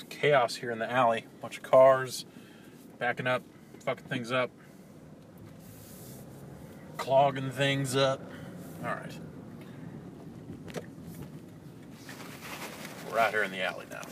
Chaos here in the alley. Bunch of cars backing up, fucking things up, clogging things up. Alright. We're out here in the alley now.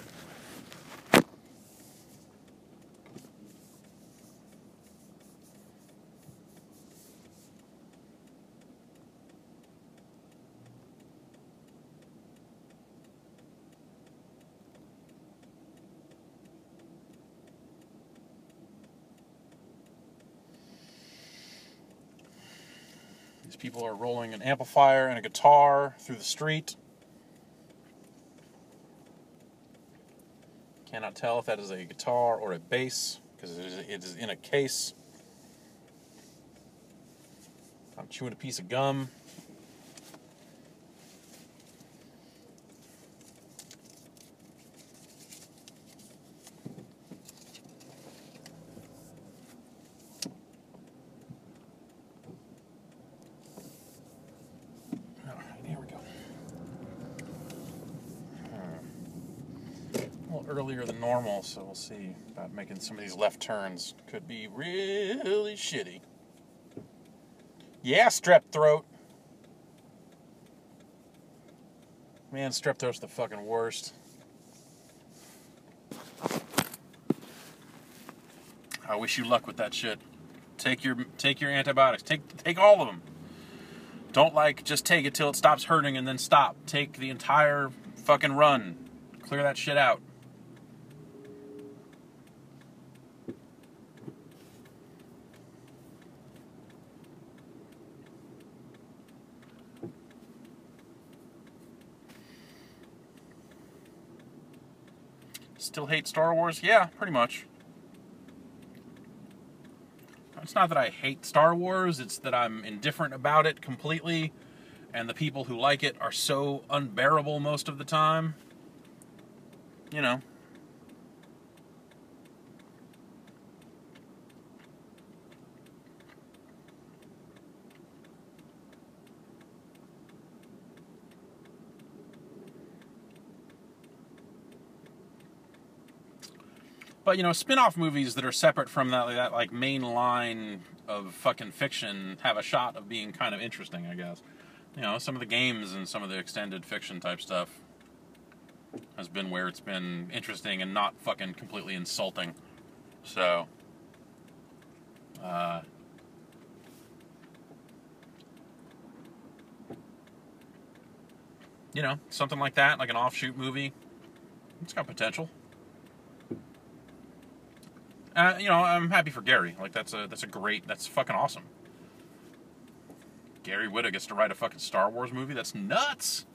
These people are rolling an amplifier and a guitar through the street. Cannot tell if that is a guitar or a bass, because it is in a case. I'm chewing a piece of gum. Earlier than normal, so we'll see about making some of these left turns. Could be really shitty. Yeah, strep throat. Man, strep throat's the fucking worst. I wish you luck with that shit. Take your antibiotics. Take all of them. Don't just take it till it stops hurting and then stop. Take the entire fucking run. Clear that shit out. Still hate Star Wars? Yeah, pretty much. It's not that I hate Star Wars, it's that I'm indifferent about it completely, and the people who like it are so unbearable most of the time. You know. But, spin-off movies that are separate from that main line of fucking fiction have a shot of being kind of interesting, I guess. Some of the games and some of the extended fiction type stuff has been where it's been interesting and not fucking completely insulting. So, something like that, like an offshoot movie, it's got potential. I'm happy for Gary. That's fucking awesome. Gary Whitta gets to write a fucking Star Wars movie? That's nuts!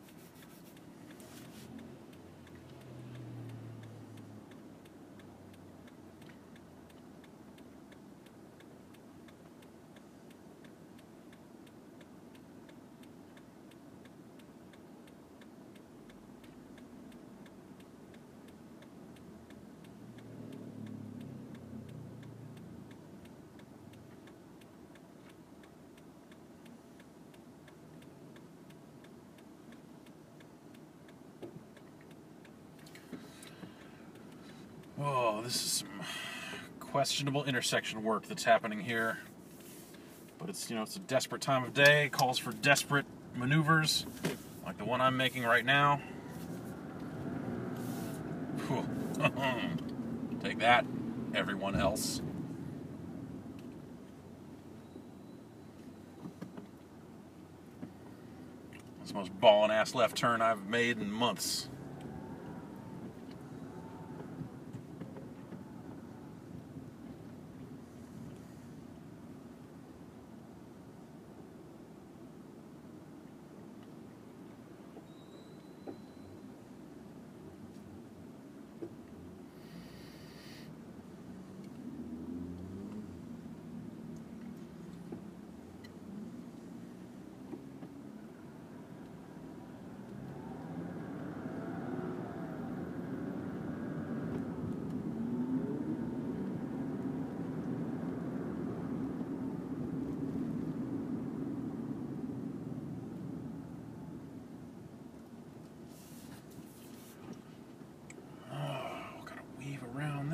Oh, this is some questionable intersection work that's happening here. But it's a desperate time of day, calls for desperate maneuvers, like the one I'm making right now. Take that, everyone else. It's the most ballin' ass left turn I've made in months.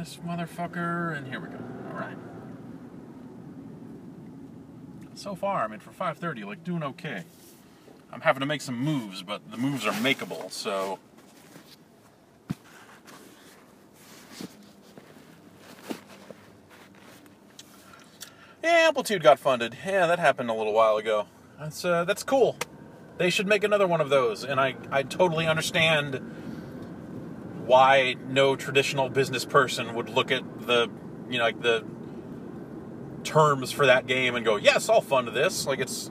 this motherfucker, and here we go. All right. So far, I mean, for 5:30, like, doing okay. I'm having to make some moves, but the moves are makeable, so... Yeah, Amplitude got funded. Yeah, that happened a little while ago. That's cool. They should make another one of those, and I totally understand why no traditional business person would look at the, you know, like the terms for that game and go, yes, I'll fund this. Like, it's,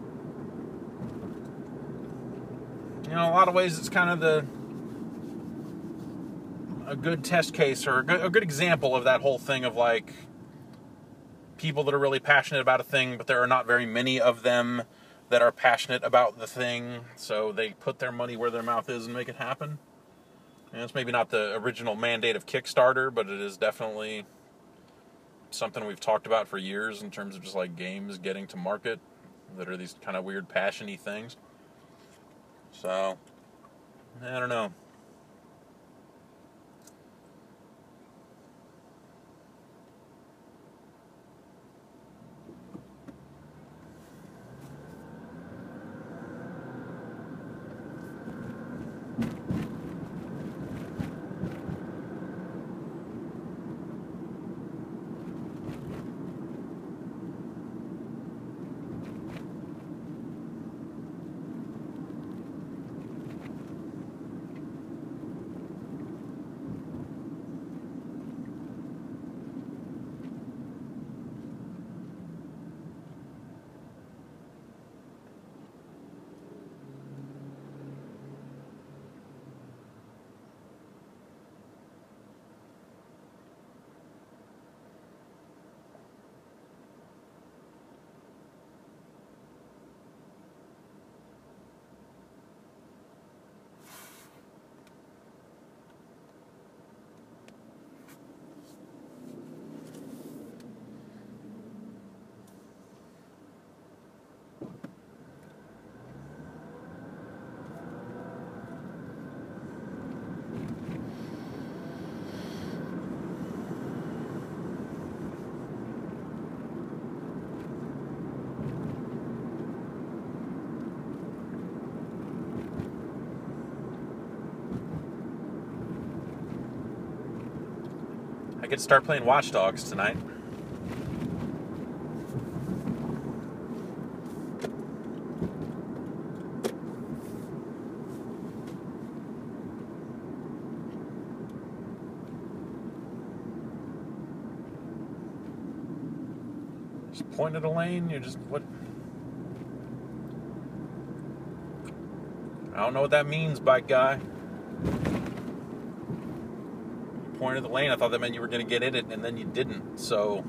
you know, in a lot of ways it's kind of a good test case, or a good example of that whole thing of, like, people that are really passionate about a thing, but there are not very many of them that are passionate about the thing, so they put their money where their mouth is and make it happen. And it's maybe not the original mandate of Kickstarter, but it is definitely something we've talked about for years in terms of just, like, games getting to market that are these kind of weird passion-y things. So, I don't know. I get to start playing Watch Dogs tonight. Just point at a lane, you're just, what? I don't know what that means, bike guy. Point at the lane, I thought that meant you were going to get in it, and then you didn't, so...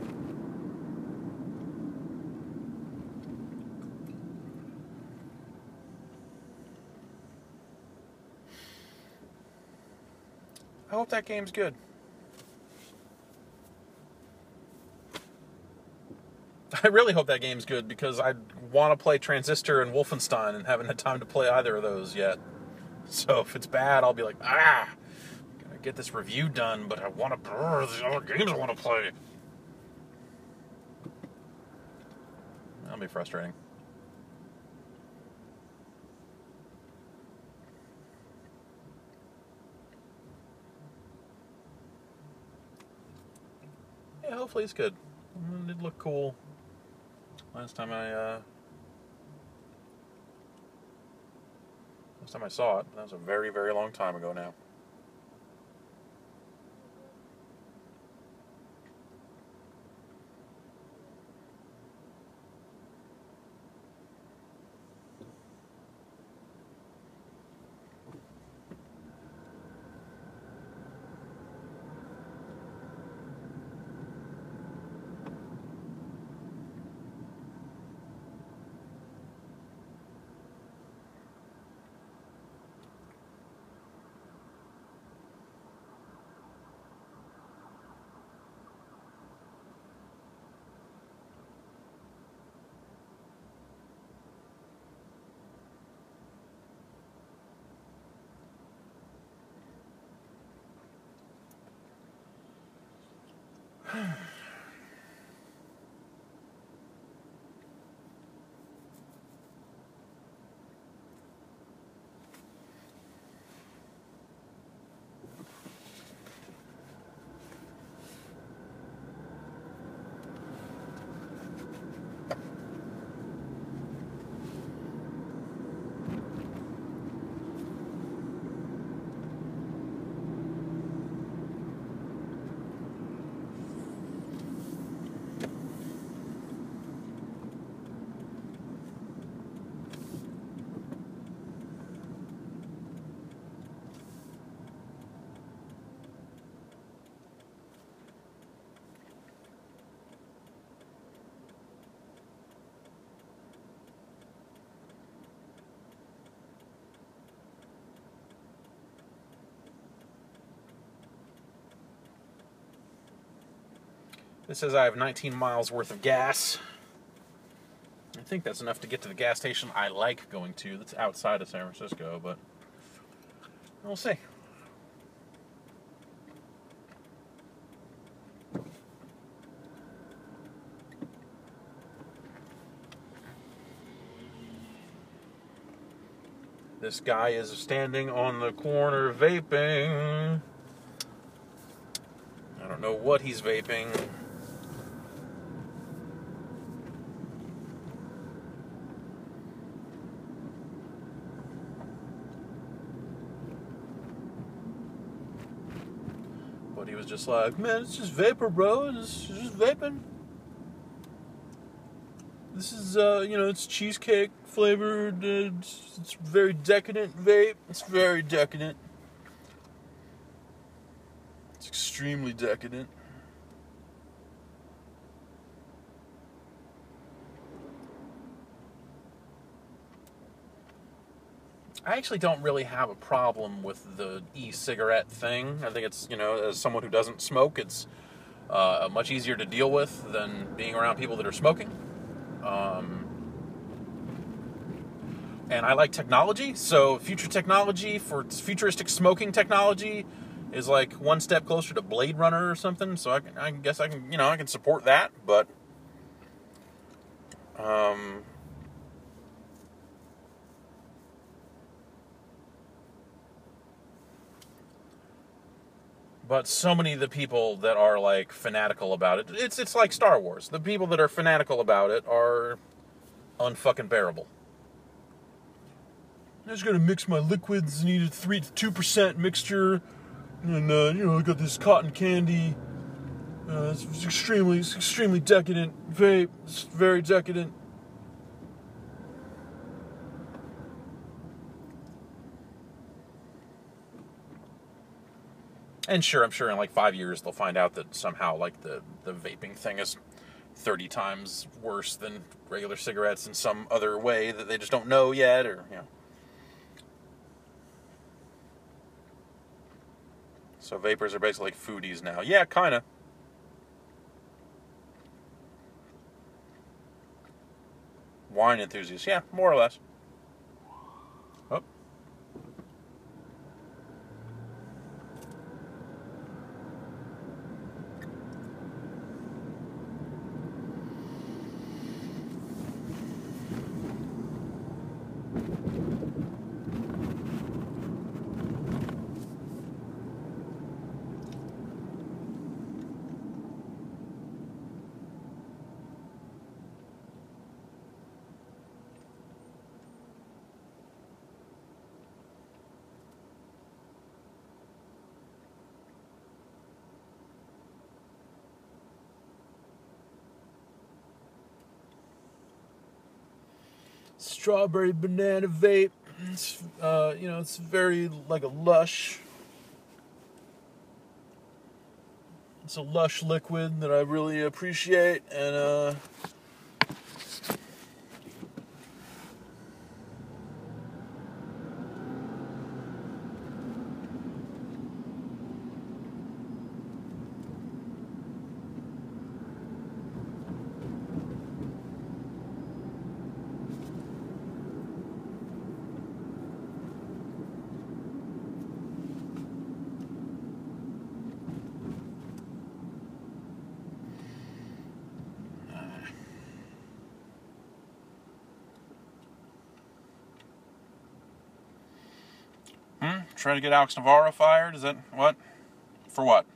I hope that game's good. I really hope that game's good, because I want to play Transistor and Wolfenstein and haven't had time to play either of those yet. So if it's bad, I'll be like, gotta get this review done, but I want to... There's other games I want to play. That'll be frustrating. Yeah, hopefully it's good. It did look cool last time I saw it. That was a very, very long time ago now. This says I have 19 miles worth of gas. I think that's enough to get to the gas station I like going to. That's outside of San Francisco, but we'll see. This guy is standing on the corner vaping. I don't know what he's vaping. But he was just like, man, it's just vapor, bro. It's just vaping. This is, it's cheesecake flavored. It's very decadent vape. It's very decadent. It's extremely decadent. I actually don't really have a problem with the e-cigarette thing. I think it's, as someone who doesn't smoke, it's much easier to deal with than being around people that are smoking. And I like technology, so future technology for futuristic smoking technology is like one step closer to Blade Runner or something. So I guess I can support that, but so many of the people that are like fanatical about it, it's like Star Wars. The people that are fanatical about it are unfucking bearable. I just gotta mix my liquids. Need a 2% mixture, and I got this cotton candy. It's extremely decadent vape. It's very decadent. And sure, I'm sure in like 5 years they'll find out that somehow like the vaping thing is 30 times worse than regular cigarettes in some other way that they just don't know yet, or So vapors are basically like foodies now. Yeah, kind of. Wine enthusiasts. Yeah, more or less. Oh. Strawberry banana vape. It's, it's very like a lush. It's a lush liquid that I really appreciate, and Try to get Alex Navarro fired? Is that what? For what?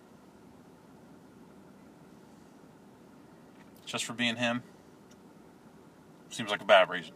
Just for being him? Seems like a bad reason.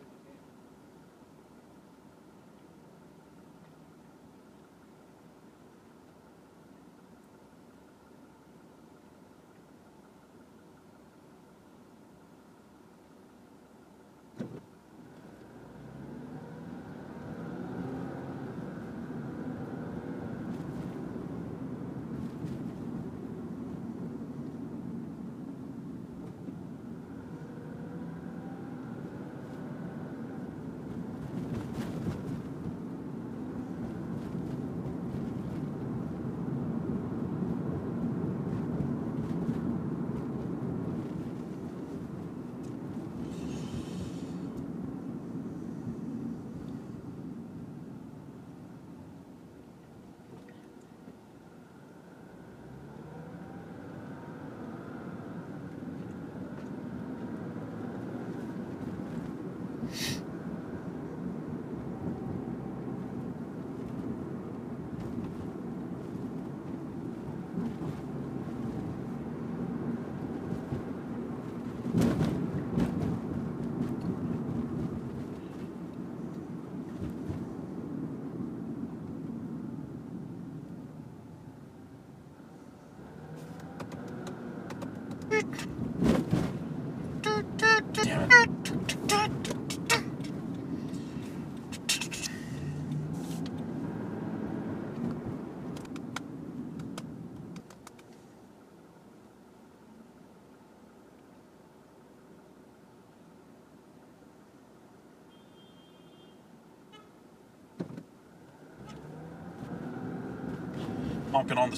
Honking on the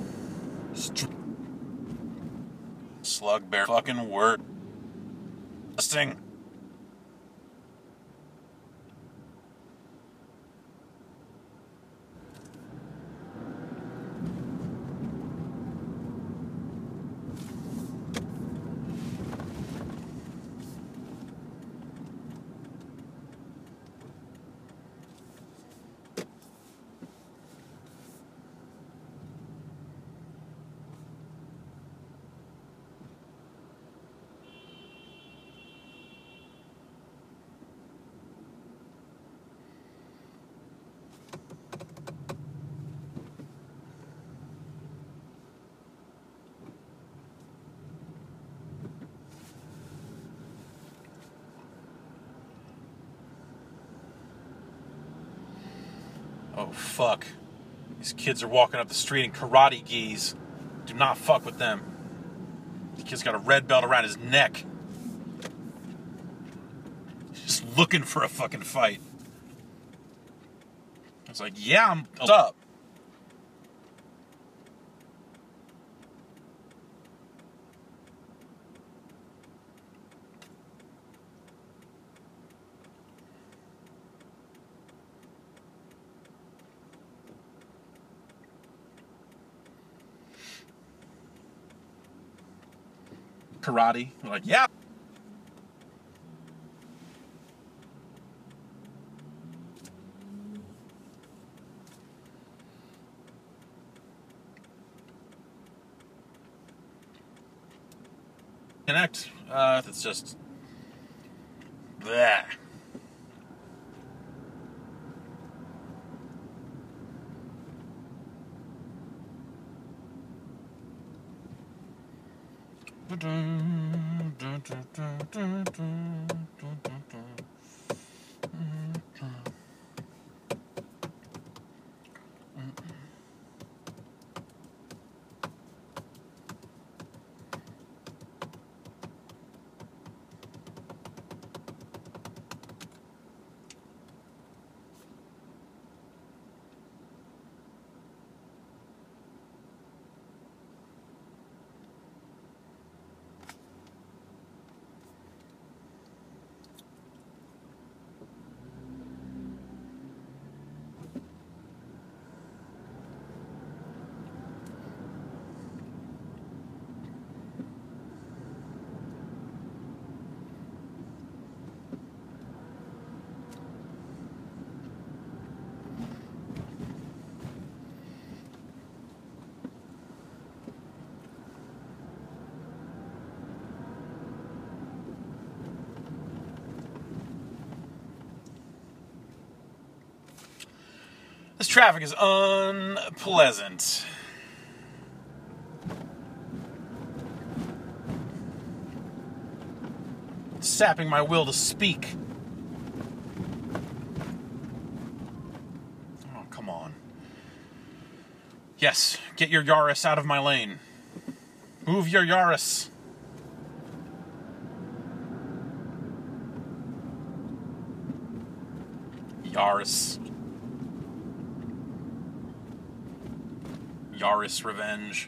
slug bear fucking word. Sing. Oh, fuck. These kids are walking up the street in karate gis. Do not fuck with them. The kid's got a red belt around his neck. Just looking for a fucking fight. It's like, yeah, I'm up. Karate. They're like, yeah. Connect. It's just. Bleh. traffic is unpleasant. It's sapping my will to speak. Oh, come on. Yes, get your Yaris out of my lane. Move your Yaris. Yaris. Yaris revenge.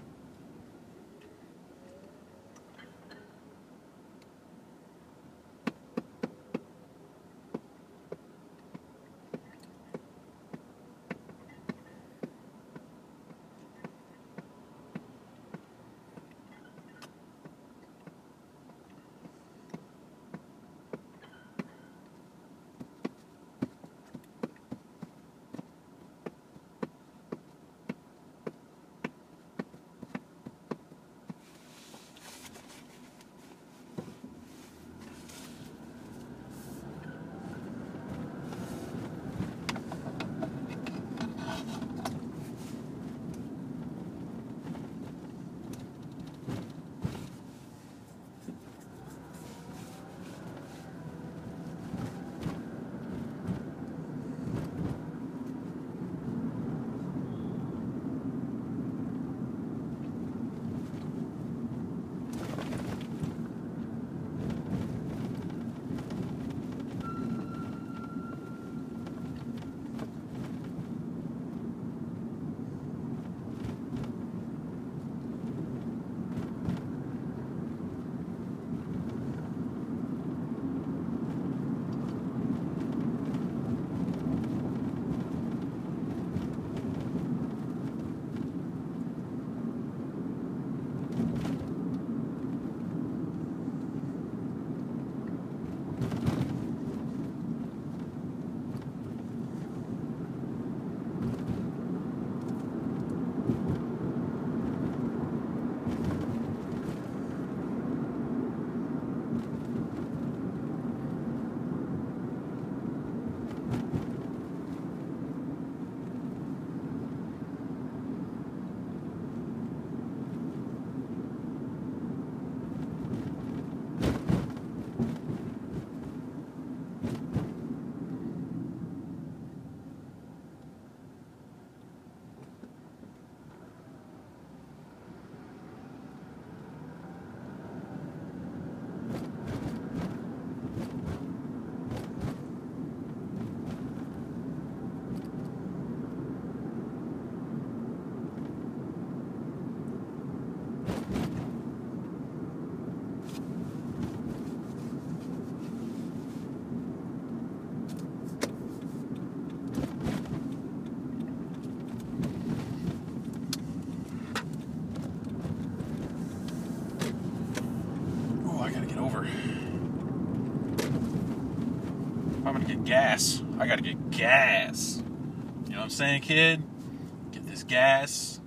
I'm gonna get gas. I gotta get gas. You know what I'm saying, kid? Get this gas.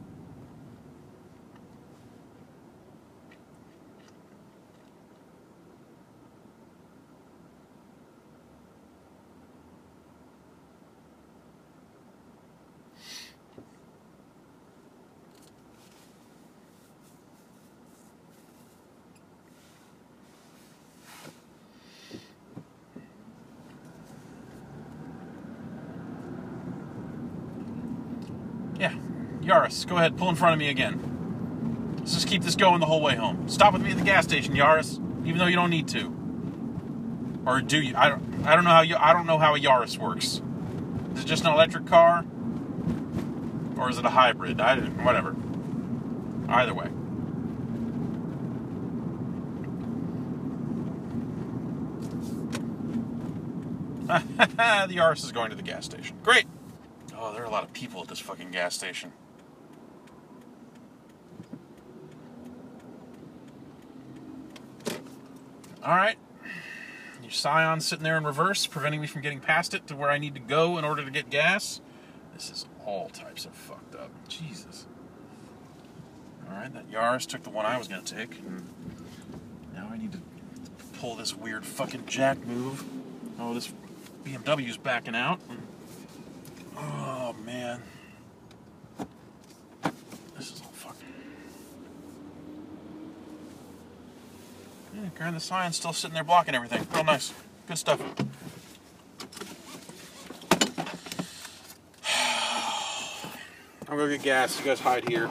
Yeah, Yaris, go ahead, pull in front of me again. Let's just keep this going the whole way home. Stop with me at the gas station, Yaris, even though you don't need to. Or do you? I don't know how a Yaris works. Is it just an electric car, or is it a hybrid? Whatever. Either way. The Yaris is going to the gas station. Great. Oh, there are a lot of people at this fucking gas station. Alright. Your Scion's sitting there in reverse, preventing me from getting past it to where I need to go in order to get gas. This is all types of fucked up. Jesus. Alright, that Yaris took the one I was going to take. And now I need to pull this weird fucking jack move. Oh, this BMW's backing out. Oh, man. This is all fucking... Yeah, Grand the Sign's still sitting there blocking everything. Real nice. Good stuff. I'm gonna get gas. You guys hide here.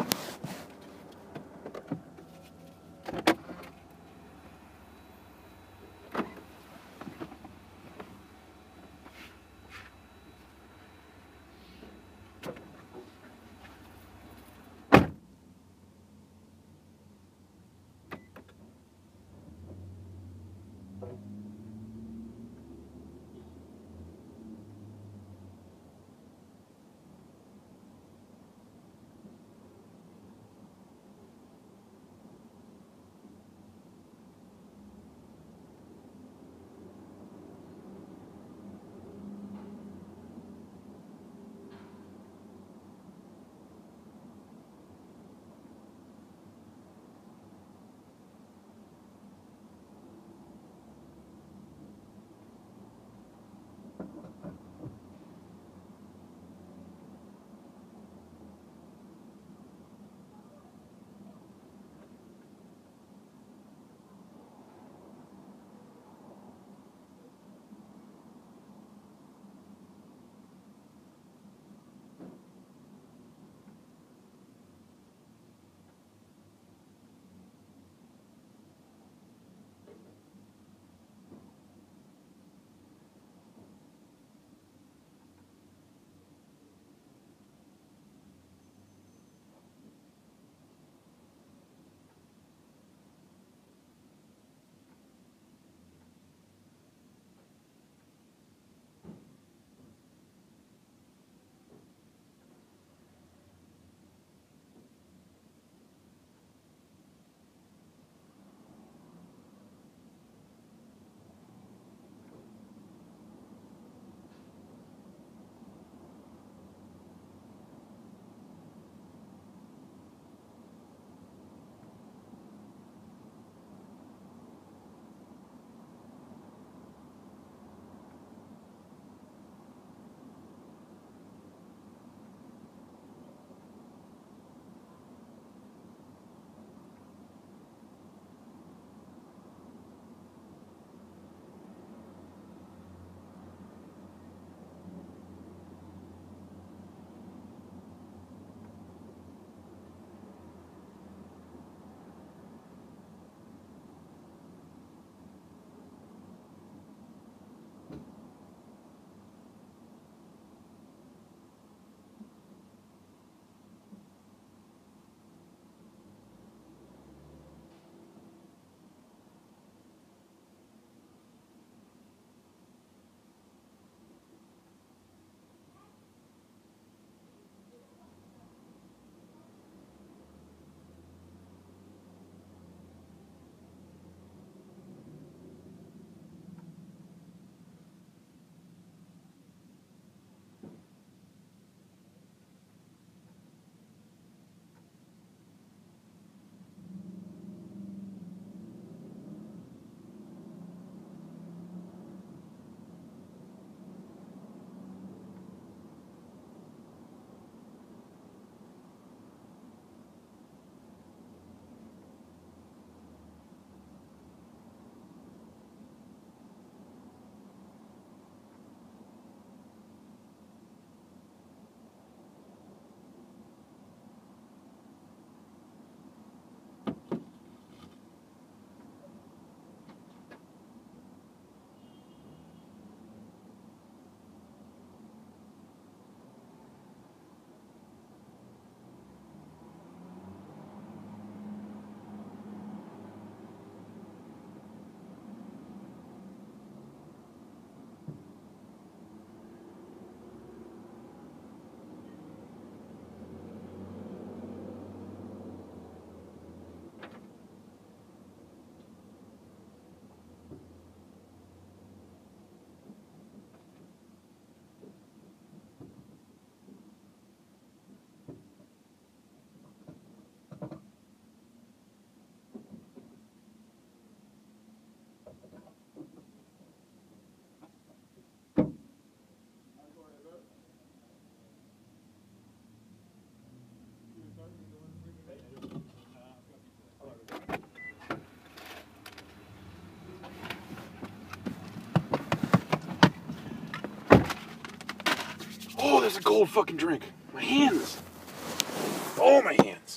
is a cold fucking drink. My hands. Oh, my hands.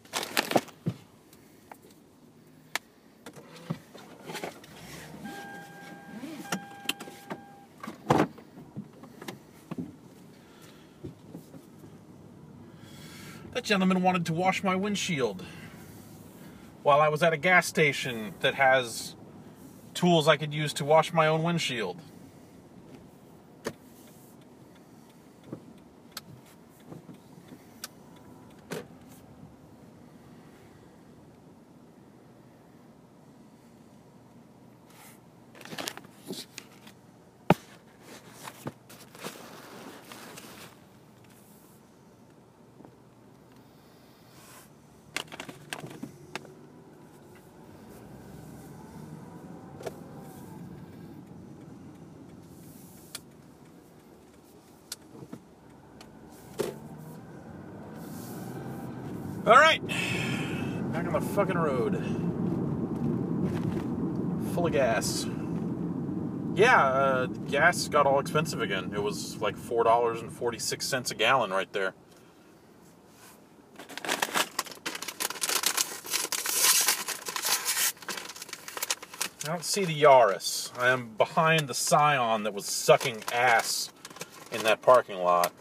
That gentleman wanted to wash my windshield while I was at a gas station that has tools I could use to wash my own windshield. All right, back on the fucking road, full of gas. Yeah, gas got all expensive again. It was like $4.46 a gallon right there. I don't see the Yaris. I am behind the Scion that was sucking ass in that parking lot.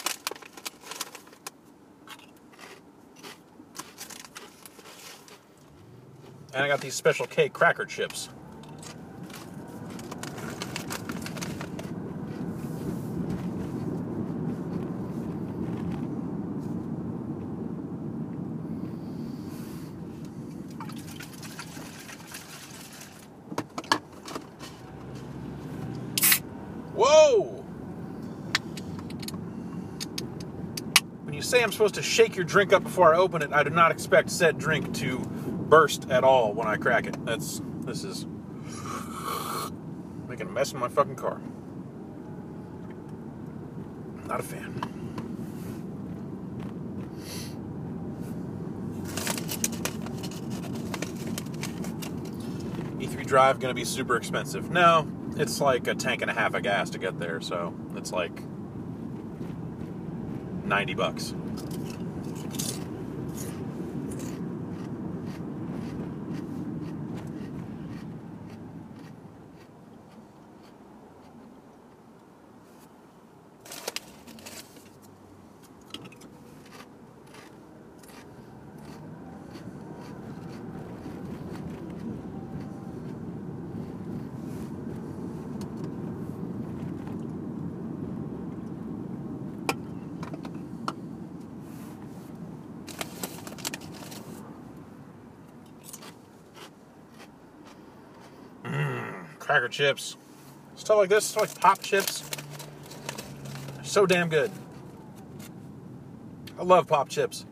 And I got these Special K cracker chips. Whoa! When you say I'm supposed to shake your drink up before I open it, I do not expect said drink to burst at all when I crack it. This is making a mess in my fucking car. Not a fan. E3 Drive gonna be super expensive. No, it's like a tank and a half of gas to get there, so it's like $90. Cracker chips. Stuff like this, stuff like pop chips. So damn good. I love pop chips.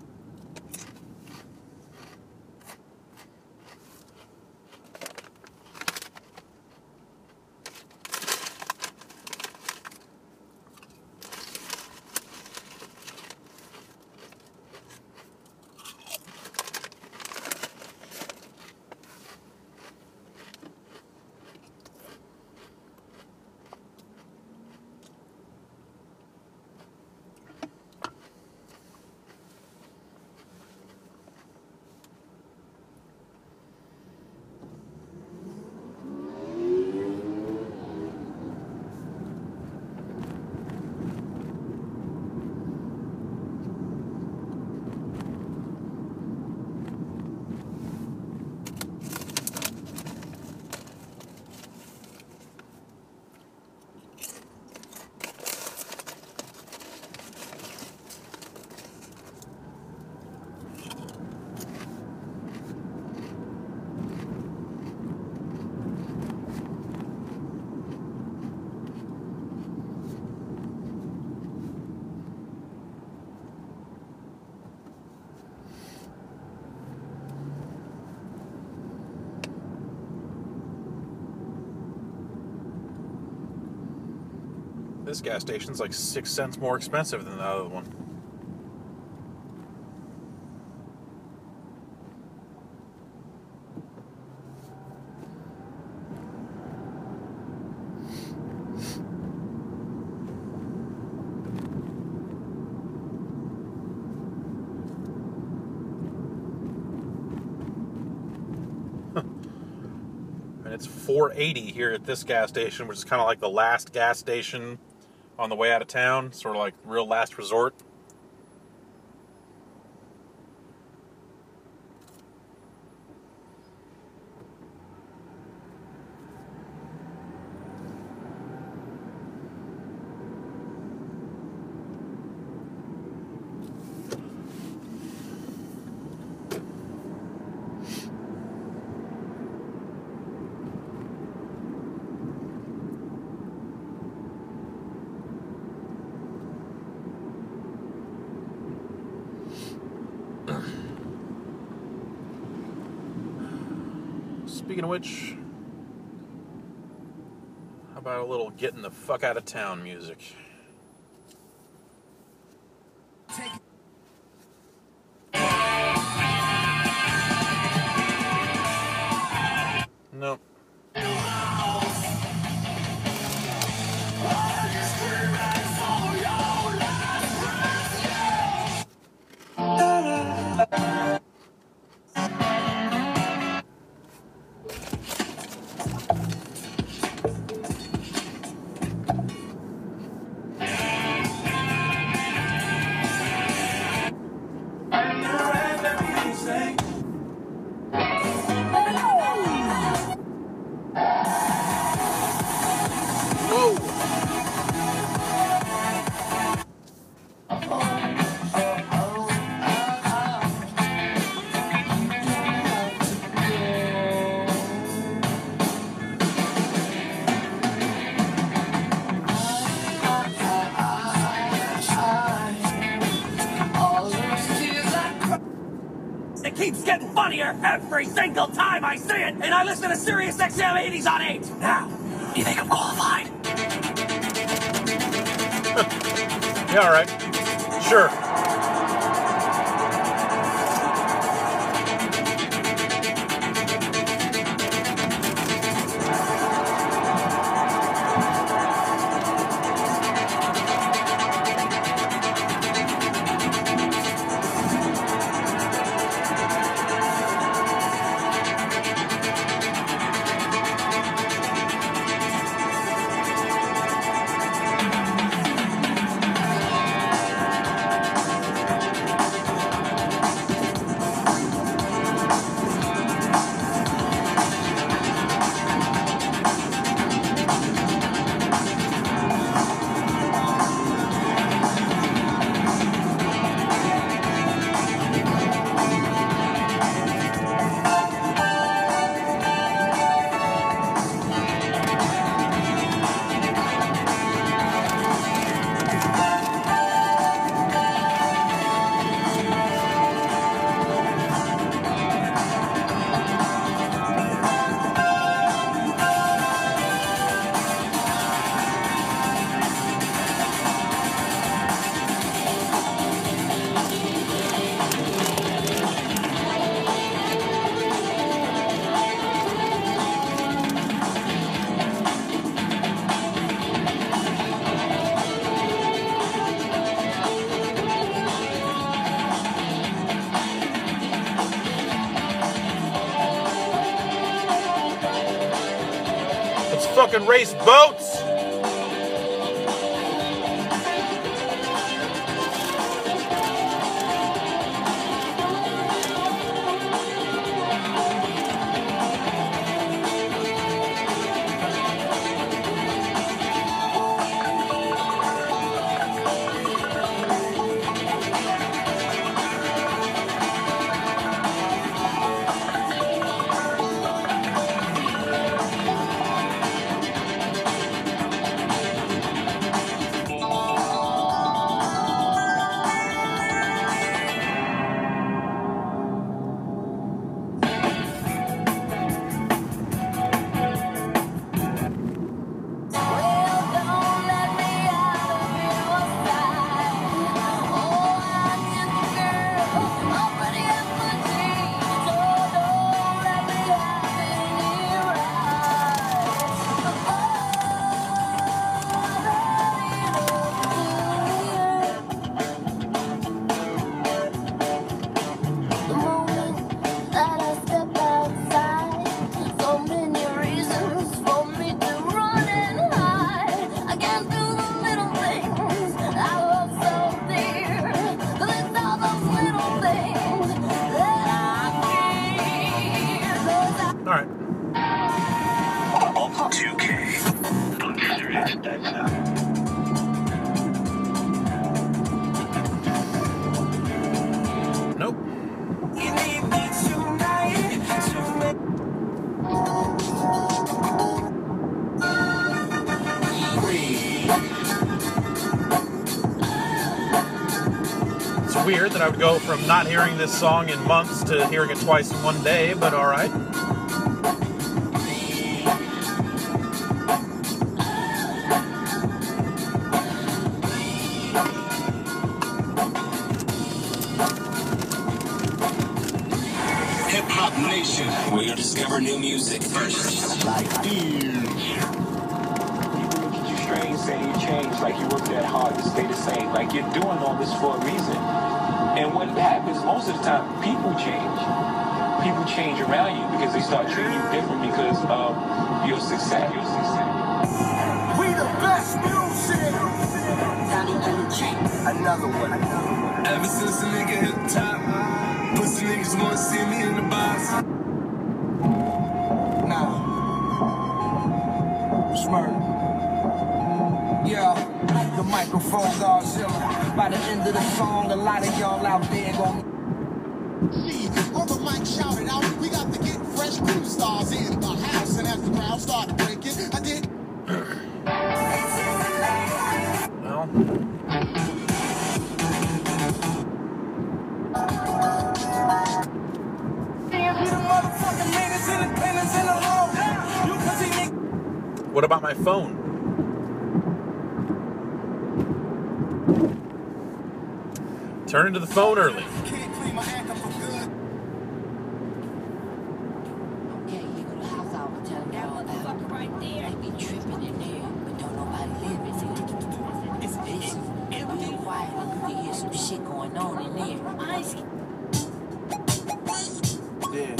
This gas station's like 6 cents more expensive than the other one. And it's $4.80 here at this gas station, which is kind of like the last gas station on the way out of town, sort of like real last resort. Speaking of which, how about a little getting the fuck out of town music? Nope. It keeps getting funnier every single time I see it, and I listen to Sirius XM 80s on 8. Now, you think I'm qualified? Yeah, all right. Sure. Fucking race boats. right. 2K. I'm serious. Nope. It's weird that I would go from not hearing this song in months to hearing it twice in one day, but alright. Hip-hop nation, where you discover new music first. Like Strange, say you change, like you work that hard to stay the same, like you're doing all this for a reason. And what happens most of the time, people change. People change around you because they start treating you different because of your success. We the best music. Another one. Ever since a nigga hit the top, pussy niggas wanna see me in the box. Now, Smurf. Yeah, the microphone Godzilla. By the end of the song, a lot of y'all out there gon' On the mic, shout it out. We got to get fresh crew stars in the house, and as the crowd started breaking, I did. Well. What about my phone? Turn into the phone early. Can't clean my act up for good. Okay, you go to the house all the time. That motherfucker right there. They be tripping in there, but don't nobody live in there. It's real quiet and you can hear some shit going on in there. Yeah.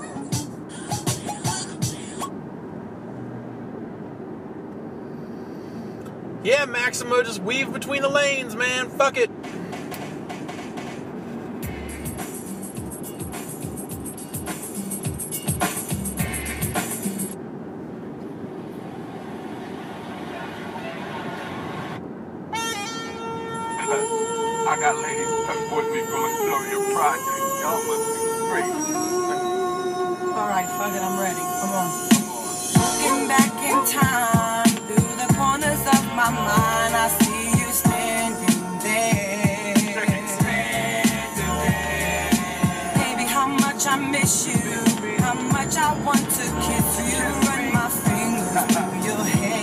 Yeah, Maximo, just weave between the lanes, man. Fuck it. I got ladies that with me from Astoria Project. Y'all must be great. All right, fuck it, I'm ready. Come on. Looking back in time, through the corners of my mind, I see you standing there. Baby, how much I miss you, how much I want to kiss you, run my fingers through your hair.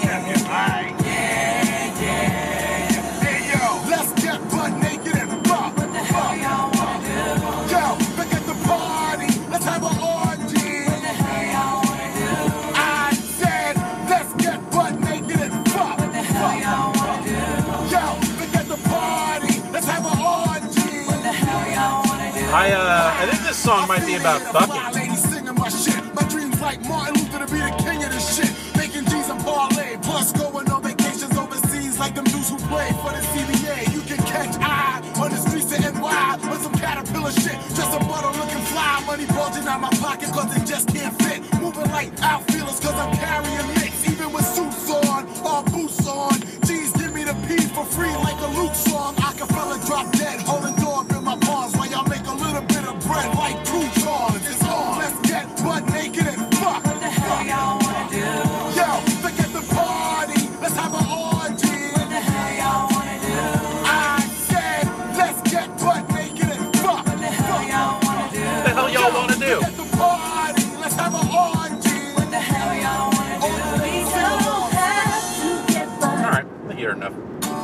Let's get butt naked and rock. What the hell y'all wanna do? Yo, look at the party. Let's have an orgy. What the hell y'all wanna do? I said, let's get butt naked and rock. What the hell y'all wanna do? Yo, look at the party. Let's have an orgy. What the hell y'all wanna do? I think this song might be about fucking. Ladies singing my shit. My dreams like Martin Luther to be the king of this shit. Making G's and parlay. Plus going on vacations overseas like them dudes who play for the CBA. You can catch eye on the streets of NY with some caterpillar shit. Just a bottle looking fly. Money bulging out my pocket cause it just can't fit. Moving like outfielders cause I'm carrying mix. Even with suits on or boots on. G's give me the P for free like a Luke song. Acapella drop dead. Holding dog in my palms while y'all make a little bit of bread like croutons. It's on. Let's get butt naked and fuck. What the hell y'all wanna do? Yo, look at the party. Let's have an orgy. What the hell y'all wanna do? I said, let's get butt naked and fuck. What the hell y'all wanna do? What the hell y'all want to do? Look at the party. Let's have an orgy. What the hell y'all wanna do? We don't have to get by. Alright, I think you heard enough.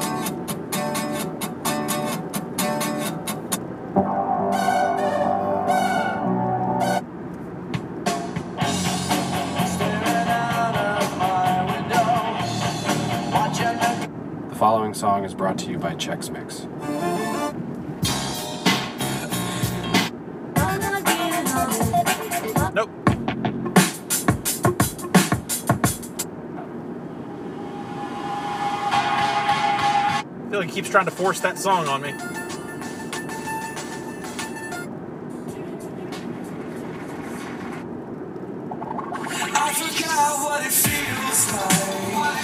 The following song is brought to you by Chex Mix. Nope. I feel like he keeps trying to force that song on me. forgot what it feels like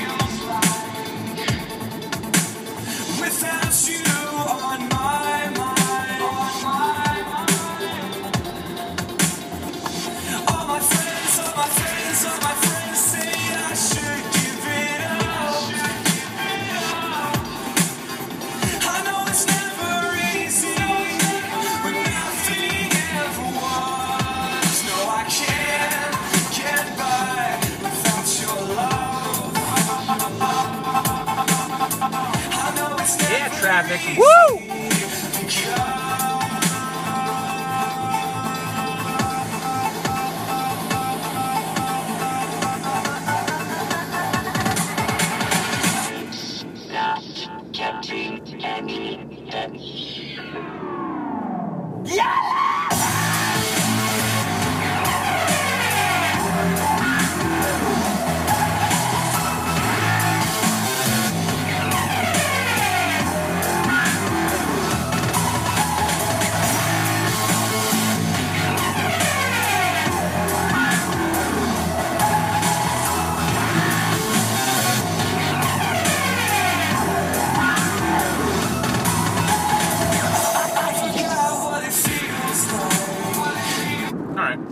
without you on my mind. All my friends, all my friends, all my friends say I should give it up. I know it's never easy when nothing ever was. No, I can't get by without your love. I know it's never Yeah, traffic. easy. Woo! I forgot what it feels like. All right.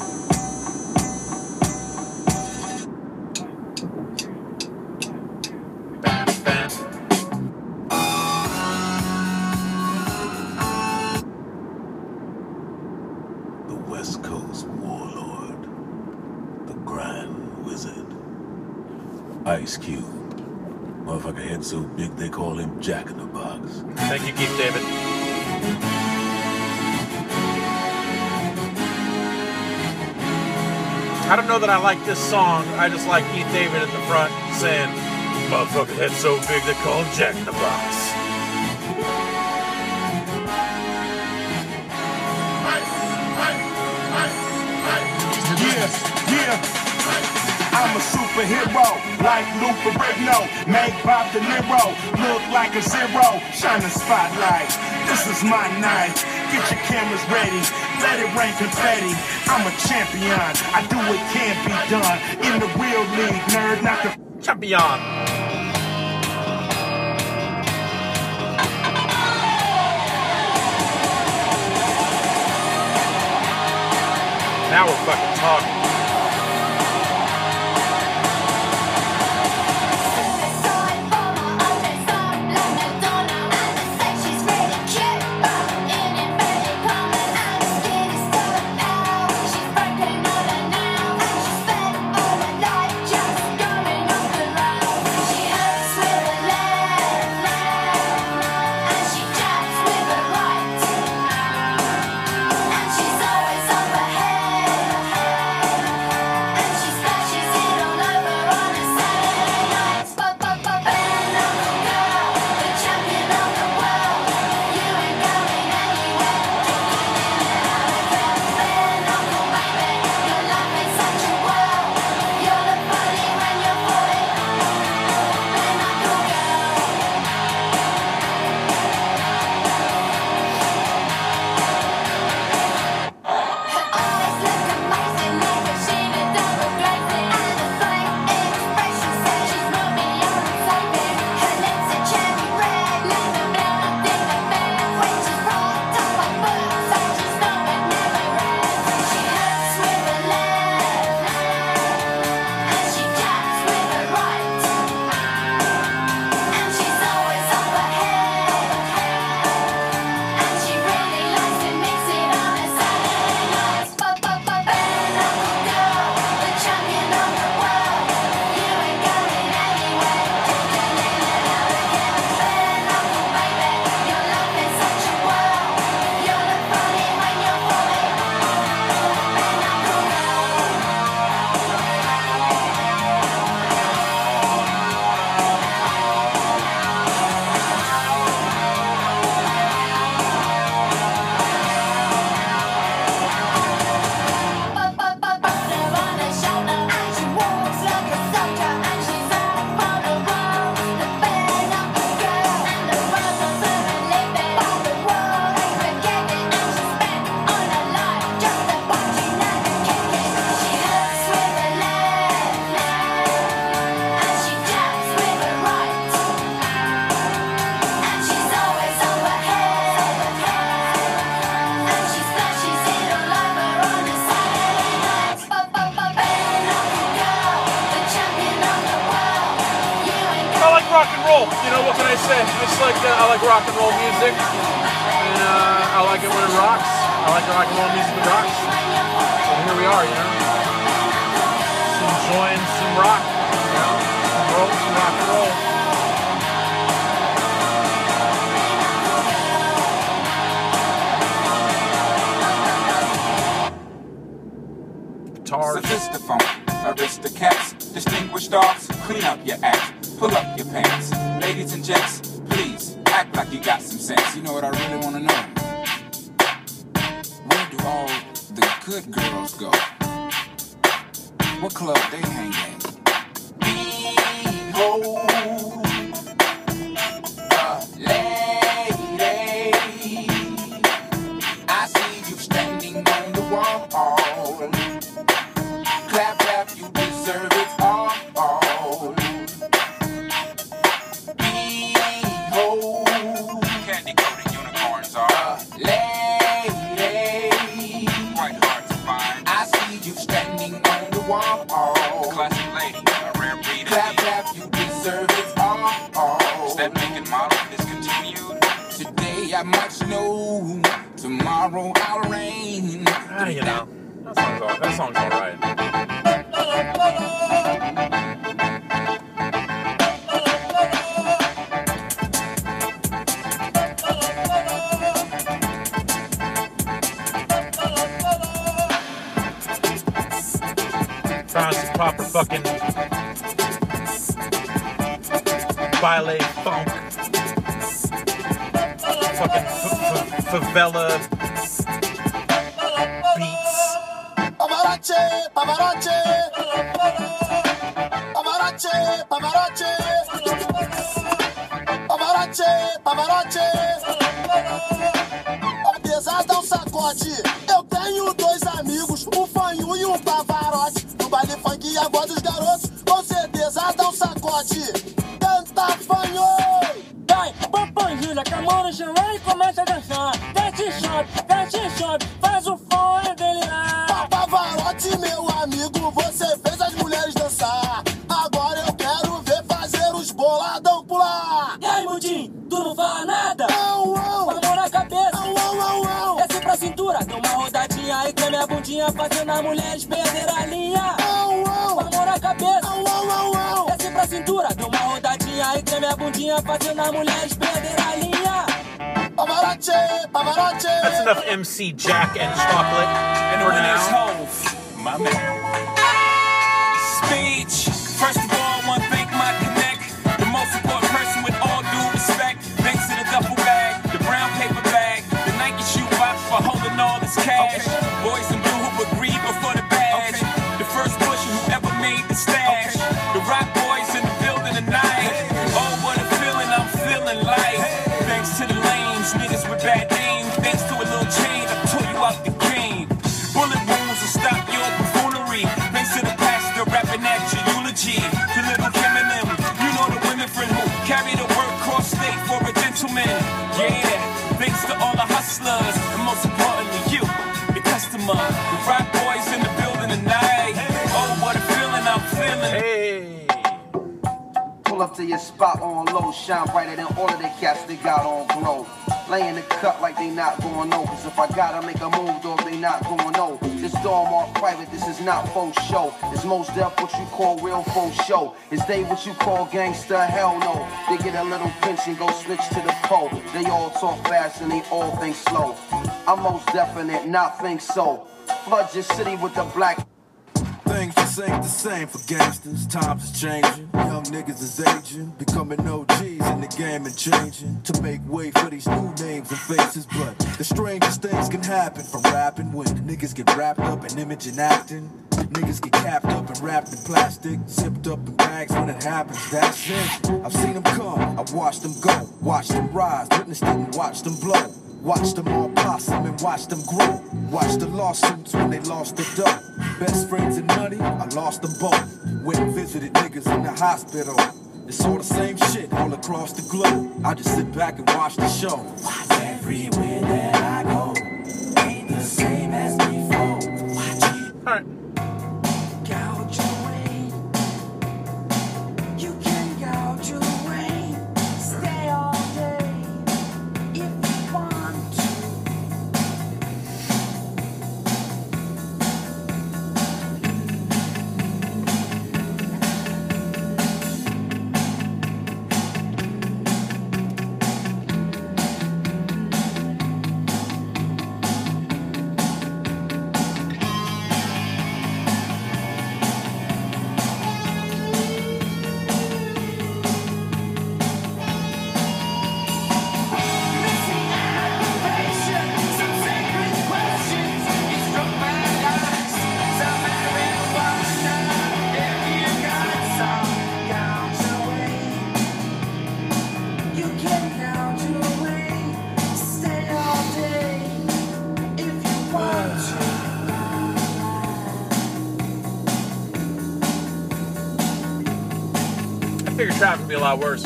The West Coast warlord, the Grand Wizard, Ice Cube. Motherfucker head so big they call him Jack in the Box. Thank you, Keith David. I don't know that I like this song. I just like Keith David at the front saying, "Motherfucker head so big they call him Jack in the Box." Yeah. I'm a superhero, like Lou Ferrigno, make Bob De Niro look like a zero, shine the spotlight. This is my night. Get your cameras ready, let it rain confetti. I'm a champion, I do what can't be done. In the real league, nerd, not the Champion. Now we're fucking talking. rock and roll. You know, what can I say? I like rock and roll music, and I like it when it rocks. I like rock and roll music that rocks. So here we are, you know, just enjoying some rock, you know, some rock and roll. Sophistiphone, aristocats, distinguished dogs, clean up your act, pull up your pants. Ladies and gents, please act like you got some sense. You know what I really want to know? Where do all the good girls go? What club they hang at? Behold, lady, I see you standing on the wall. Clap, clap, you deserve it all. Behold, candy-coated unicorns are lady, quite hard to find. I see you standing on the wall. Classic lady, a rare breed. Clap, clap, you deserve it all. Is that making model discontinued? Today I much know, tomorrow I'll reign. You know, that song's all right. Found some proper fucking ballet funk, fucking favela beats. Pavarotti, Pavarotti, Pavarotti, Pavarotti, Pavarotti, Pavarotti. Pesadão sacode. Eu tenho dois amigos, um fanho e um Pavarotti. No baile funk a voz dos garotos, com certeza dá um sacode. Canta fanho. Vai, Papanjula, com a mão no chão e começa a dançar. Desce chove, faz o fone dele lá. Pavarotti, meu amigo, você fez as mulheres dançar. Agora eu quero ver fazer os boladão pular. E aí, Mudinho, tu não fala nada? Não, não. Com a mão na cabeça. Não, não, não. Desce pra cintura, dá uma rodadinha e treme a bundinha, fazendo as mulheres perder a linha. Não, não. Com a mão na cabeça. Não, não, não. Desce pra cintura, dá uma rodadinha e treme a bundinha, fazendo as mulheres perder a linha. Pavarotti, Pavarotti. That's enough MC Jack and chocolate for now. My man. Speech. First of all, I want to thank my connect, the most important person with all due respect. Thanks to the duffel bag, the brown paper bag, the Nike shoe box for holding all this cash. Boys in blue who agreed before the badge. The first pusher who ever made the stash. The rock boys in the building tonight. Oh, what a feeling I'm feeling like. Thanks to the lanes, niggas with bad names. Thanks to a little change, I tore you out the game. Bullet wounds will stop your buffoonery. Thanks to the pastor rapping at your eulogy. To little Kim and them, you know the women friend who carry the word cross state for a gentleman. Yeah, thanks to all the hustlers, and most importantly you, the customer. The rock boys in the building tonight. Oh, what a feeling I'm feeling. Hey. Pull up to your spot on low, shine brighter than all of the cats they got on glow. Lay in the cut like they not going no, cause if I gotta make a move, dog, they not going no. This door marked private, this is not faux show. It's most deaf what you call real faux show. Is they what you call gangster? Hell no. They get a little pinch and go switch to the pole. They all talk fast and they all think slow. I'm most definite, not think so. Flood your city with the black. Things just ain't the same for gangsters. Times is changing. Young niggas is aging. Becoming OGs in the game and changing. To make way for these new names and faces. But the strangest things can happen from rapping when niggas get wrapped up in image and acting. Niggas get capped up and wrapped in plastic. Zipped up in bags when it happens. That's it. I've seen them come. I've watched them go. Watched them rise. Witnessed it and watched them blow. Watch them all blossom and watch them grow. Watch the lawsuits when they lost the dough. Best friends and money, I lost them both. Went and visited niggas in the hospital. It's all the same shit all across the globe. I just sit back and watch the show. Everywhere that I go ain't the same as before. Watch it. All right. Gouge your way. You can gouge your way. figured traffic would be a lot worse.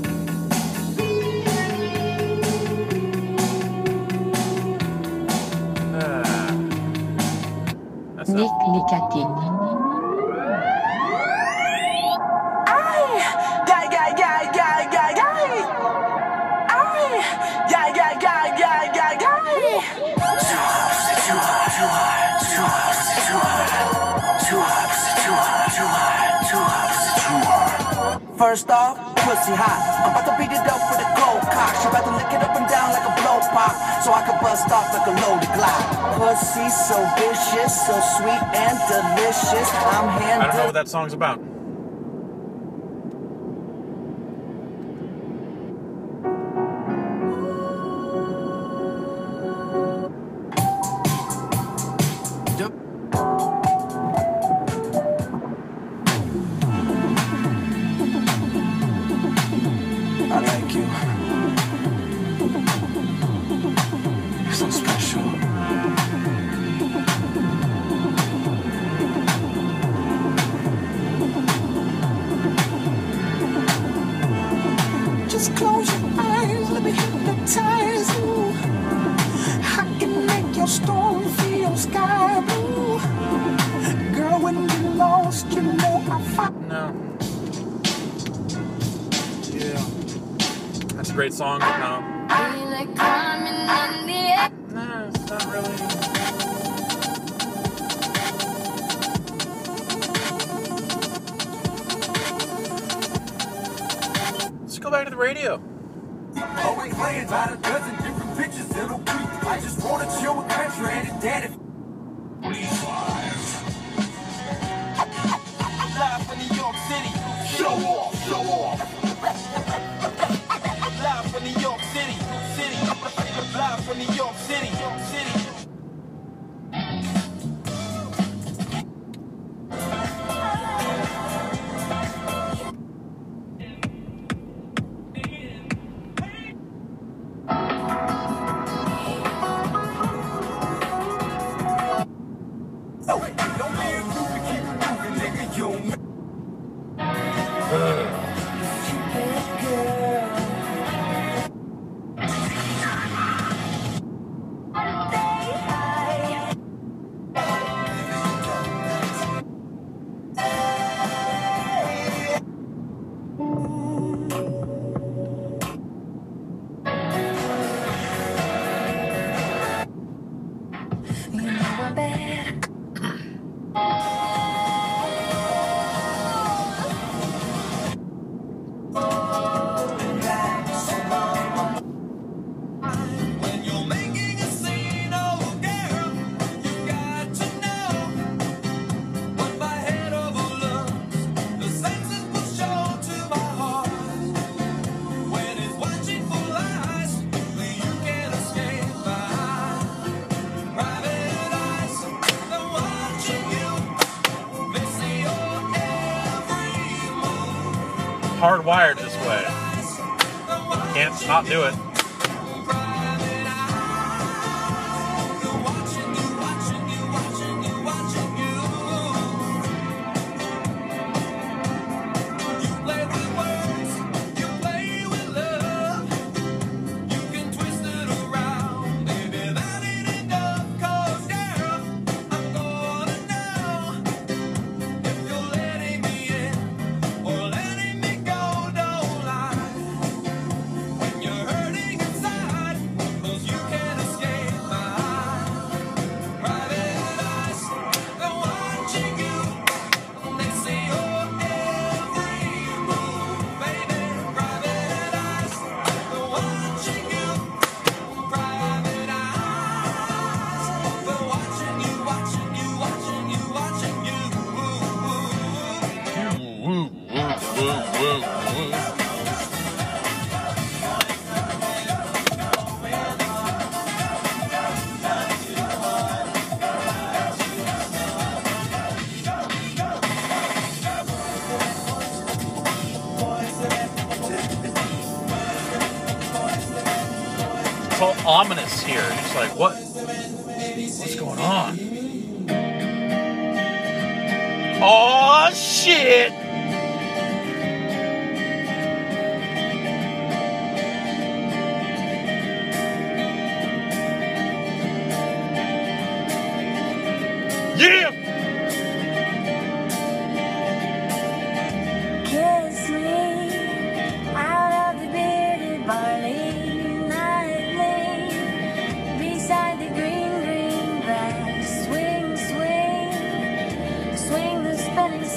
Nick Licatini. First off, pussy hot. I'm about to beat it up with a cold cock. She about to lick it up and down like a blow pop, so I can bust off like a loaded Glock. Pussy so vicious, so sweet and delicious. I'm I don't know what that song's about. I like you. You're so special. Just close your eyes, let me hypnotize you. I can make your storm feel sky blue. Girl, when you're lost, you know I find. No. Yeah. That's a great song, but no. No, it's not really. Let's go back to the radio. Always laying about a dozen different pictures in a week. I just wanna chill with country and his daddy. Live from New York City. Show off, show off. Live from New York City, live from New York City, Hardwired this way. Can't not do it. It's all ominous here. It's like, what? What's going on? Oh shit!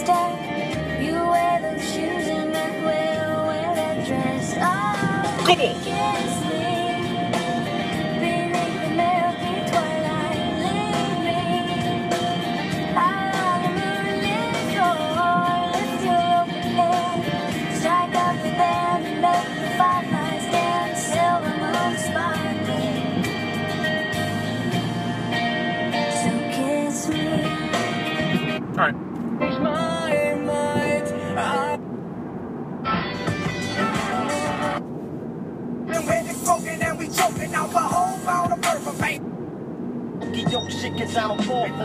step. You wear those shoes and then we'll wear that dress. Oh, come on. kiss me beneath the milky twilight. Leave me out on the moonlit floor. Lift your open hand, strike up the band, and make the firelight stand. Silver moon sparkling. So kiss me. All right. And we choking out the whole pound of purple paint. Yo, shit gets out of fall.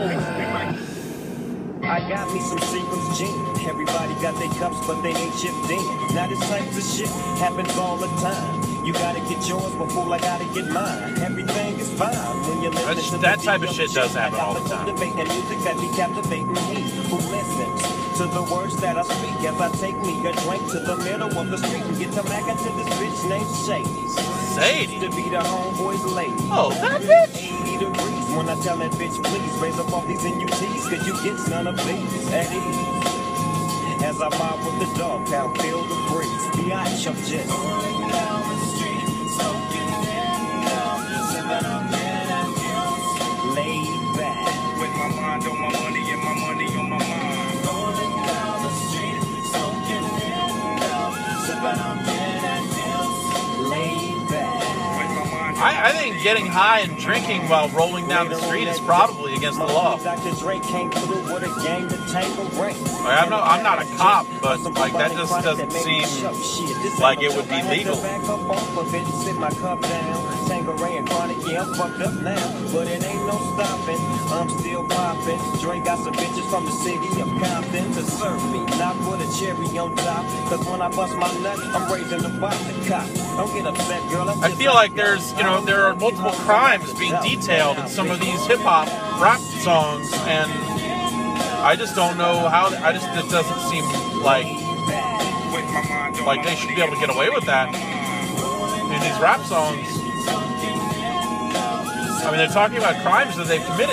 I got me some Seagram's gin. Everybody got their cups, but they ain't chipped in. Now this types of shit happens all the time. You gotta get yours before I gotta get mine. Everything is fine when you listen to that type of shit does happen all the time. Cultivating music that be captivating me. Who listens to the words that I speak as I take me a drink to the middle of the street and get to back into this bitch named Shady. Sadie? To be the homeboy's lady. Oh, that bitch? 80 degrees when I tell that bitch, please raise up all these NUTs, cause you get none of these at ease. As I mob with the dog pound, feel the breeze. Biatch, I'm just rolling down the street, smoking in now, sipping on gin and juice. Laid back with my mind on my money and my money on my mind. Rolling down the street, smoking in now, sipping on gin and juice. Laid back. I think getting high and drinking while rolling down the street is probably against the law. Dr. Dre came through with a gang to tangle ring. Like, I'm not a cop, but like that just doesn't seem like it would be legal. My cup down, Tangeray and Chronic, yeah, I'm fucked up now, but it ain't no stopping. I'm still popping. Dre got some bitches from the city of Compton to serve me, not put a cherry on top. Cause when I bust my nut, I'm raising the box to cop. Don't get upset, girl. I feel like there are multiple crimes being detailed in some of these hip hop rap songs, and I just don't know how. It doesn't seem like they should be able to get away with that in these rap songs. I mean, they're talking about crimes that they've committed.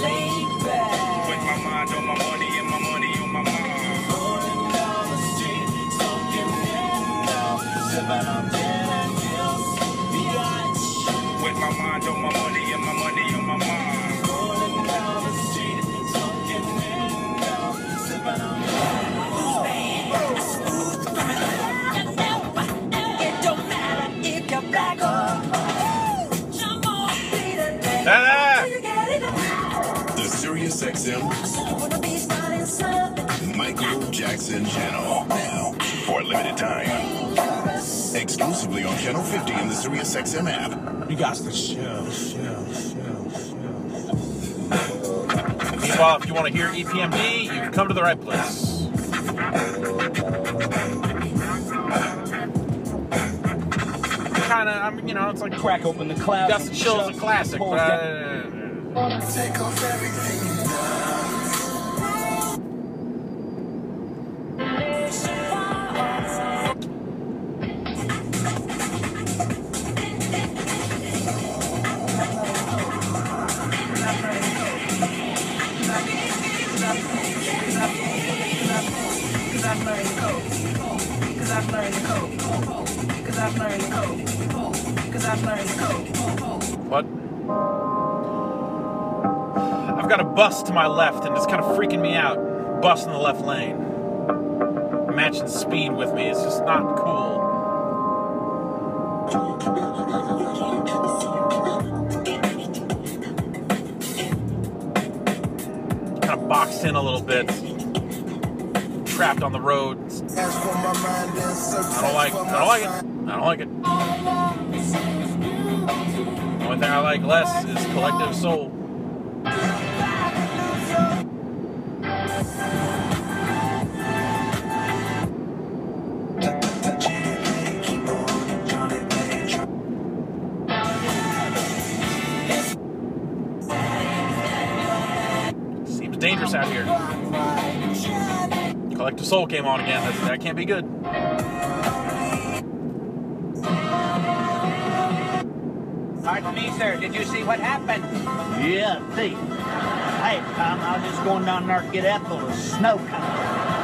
My mind on my money and my money on my mind. Rolling down the street, smoking window, sipping on it don't matter if you're black or jump on, beat it. The SiriusXM Michael Jackson channel. Now, for a limited time. Exclusively on Channel 50 in the SiriusXM app. You got the show. Meanwhile, if you want to hear EPMD, you've come to the right place. Kind of, it's like crack open the clouds. Dustin Chill's a classic, but take off everything you What? I've got a bus to my left, and it's kind of freaking me out. Bus in the left lane. Matching speed with me is just not cool. Kind of boxed in a little bit. Trapped on the road. I don't like it. The only thing I like less is Collective Soul. Seems dangerous out here. Collective Soul came on again. That can't be good. Pardon me, sir. Did you see what happened? Yeah, see. Hey, I was just going down there to get Ethel a snow cone.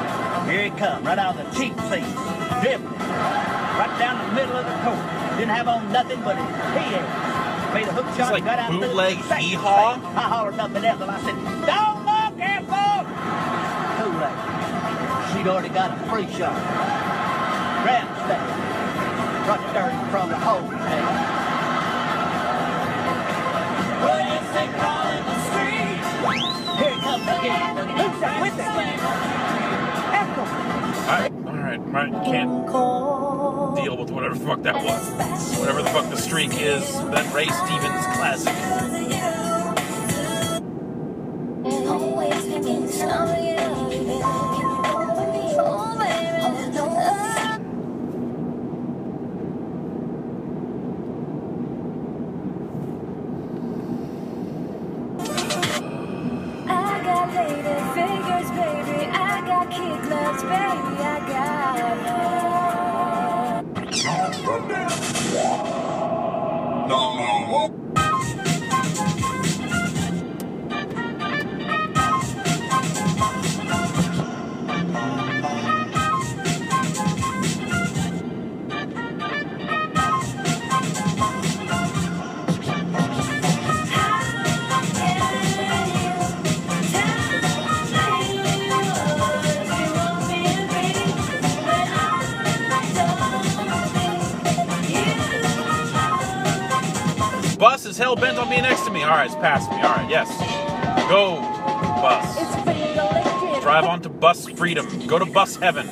Here he come, right out of the cheap seat, dribbling, right down the middle of the court. Didn't have on nothing but his PA. Made a hook shot, like got out bootleg to the hee-haw? I hollered nothing else, and I said, "Don't look, careful!" Too late. She'd already got a free shot. Grab step. Right there from the hole. What is they calling the street? Here it comes again. Who's that with it? Echo. Alright, can't deal with whatever the fuck that was. Whatever the fuck the streak is, that Ray Stevens classic. Always thinking something. Oh, baby. I got lady figures, baby. I got kid gloves, baby. I Bus is hell bent on being next to me. Alright, it's past me. Alright, yes. Go, bus. Drive on to bus freedom. Go to bus heaven.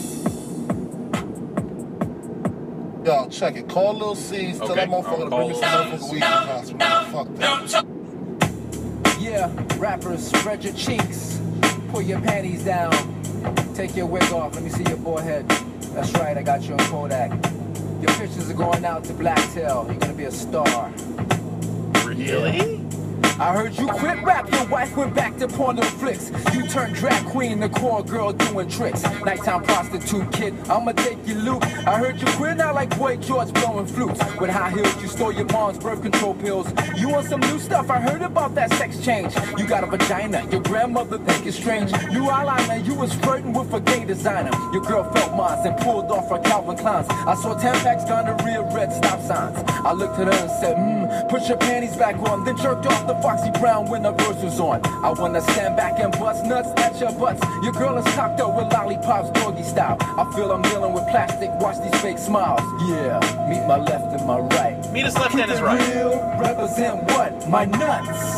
Yo, check it. Call Lil C's, tell that motherfucker to bring me some motherfucking weed in the hospital. Fuck that. Yeah, rappers, spread your cheeks. Pull your panties down. Take your wig off. Let me see your forehead. That's right, I got you on Kodak. Your pictures are going out to Blacktail. You're gonna be a star. Really? I heard you quit rap, your wife went back to porno flicks. You turned drag queen, the core girl doing tricks. Nighttime prostitute kid, I'ma take your loot. I heard you quit out like Boy George blowing flutes. With high heels, you stole your mom's birth control pills. You want some new stuff, I heard about that sex change. You got a vagina, your grandmother think it's strange. New eyeliner, you was flirting with a gay designer. Your girl felt mines and pulled off her Calvin Kleins. I saw Tampax gonorrhea red stop signs. I looked at her and said, put your panties back on. Then jerked off the Foxy Brown when the verse was on. I wanna stand back and bust nuts at your butts. Your girl is cocked up with lollipops doggy style. I feel I'm dealing with plastic, watch these fake smiles. Yeah, meet my left and my right. Meet his left and his right. Keep it real, represent what? My nuts.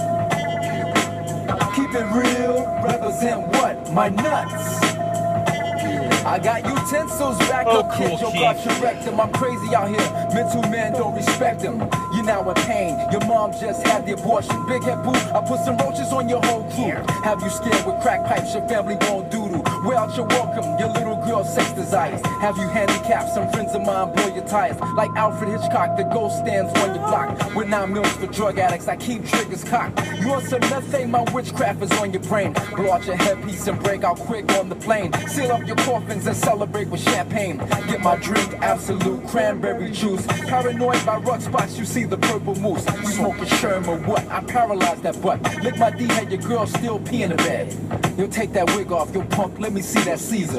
Keep it real, represent what? My nuts. I got utensils back up, kid. Yo, got your rectum. I'm crazy out here. Mental men don't respect them. You're now in pain. Your mom just had the abortion. Big head boo. I put some roaches on your whole crew. Have you scared with crack pipes? Your family won't doodle. Well out your welcome. Your little girl's sex desires. Have you handicapped? Some friends of mine blow your tires. Like Alfred Hitchcock, the ghost stands on your block. With 9 mils for drug addicts, I keep triggers cocked. You want some methane? My witchcraft is on your brain. Blow out your headpiece and break out quick on the plane. Seal up your coffins and celebrate with champagne. Get my drink, absolute cranberry juice. Paranoid by rug spots, you see the purple moose. You smoking Sherm or what? I paralyzed that butt. Lick my D, had your girl still pee in the bed. You'll take that wig off, yo punk, let me see that Caesar.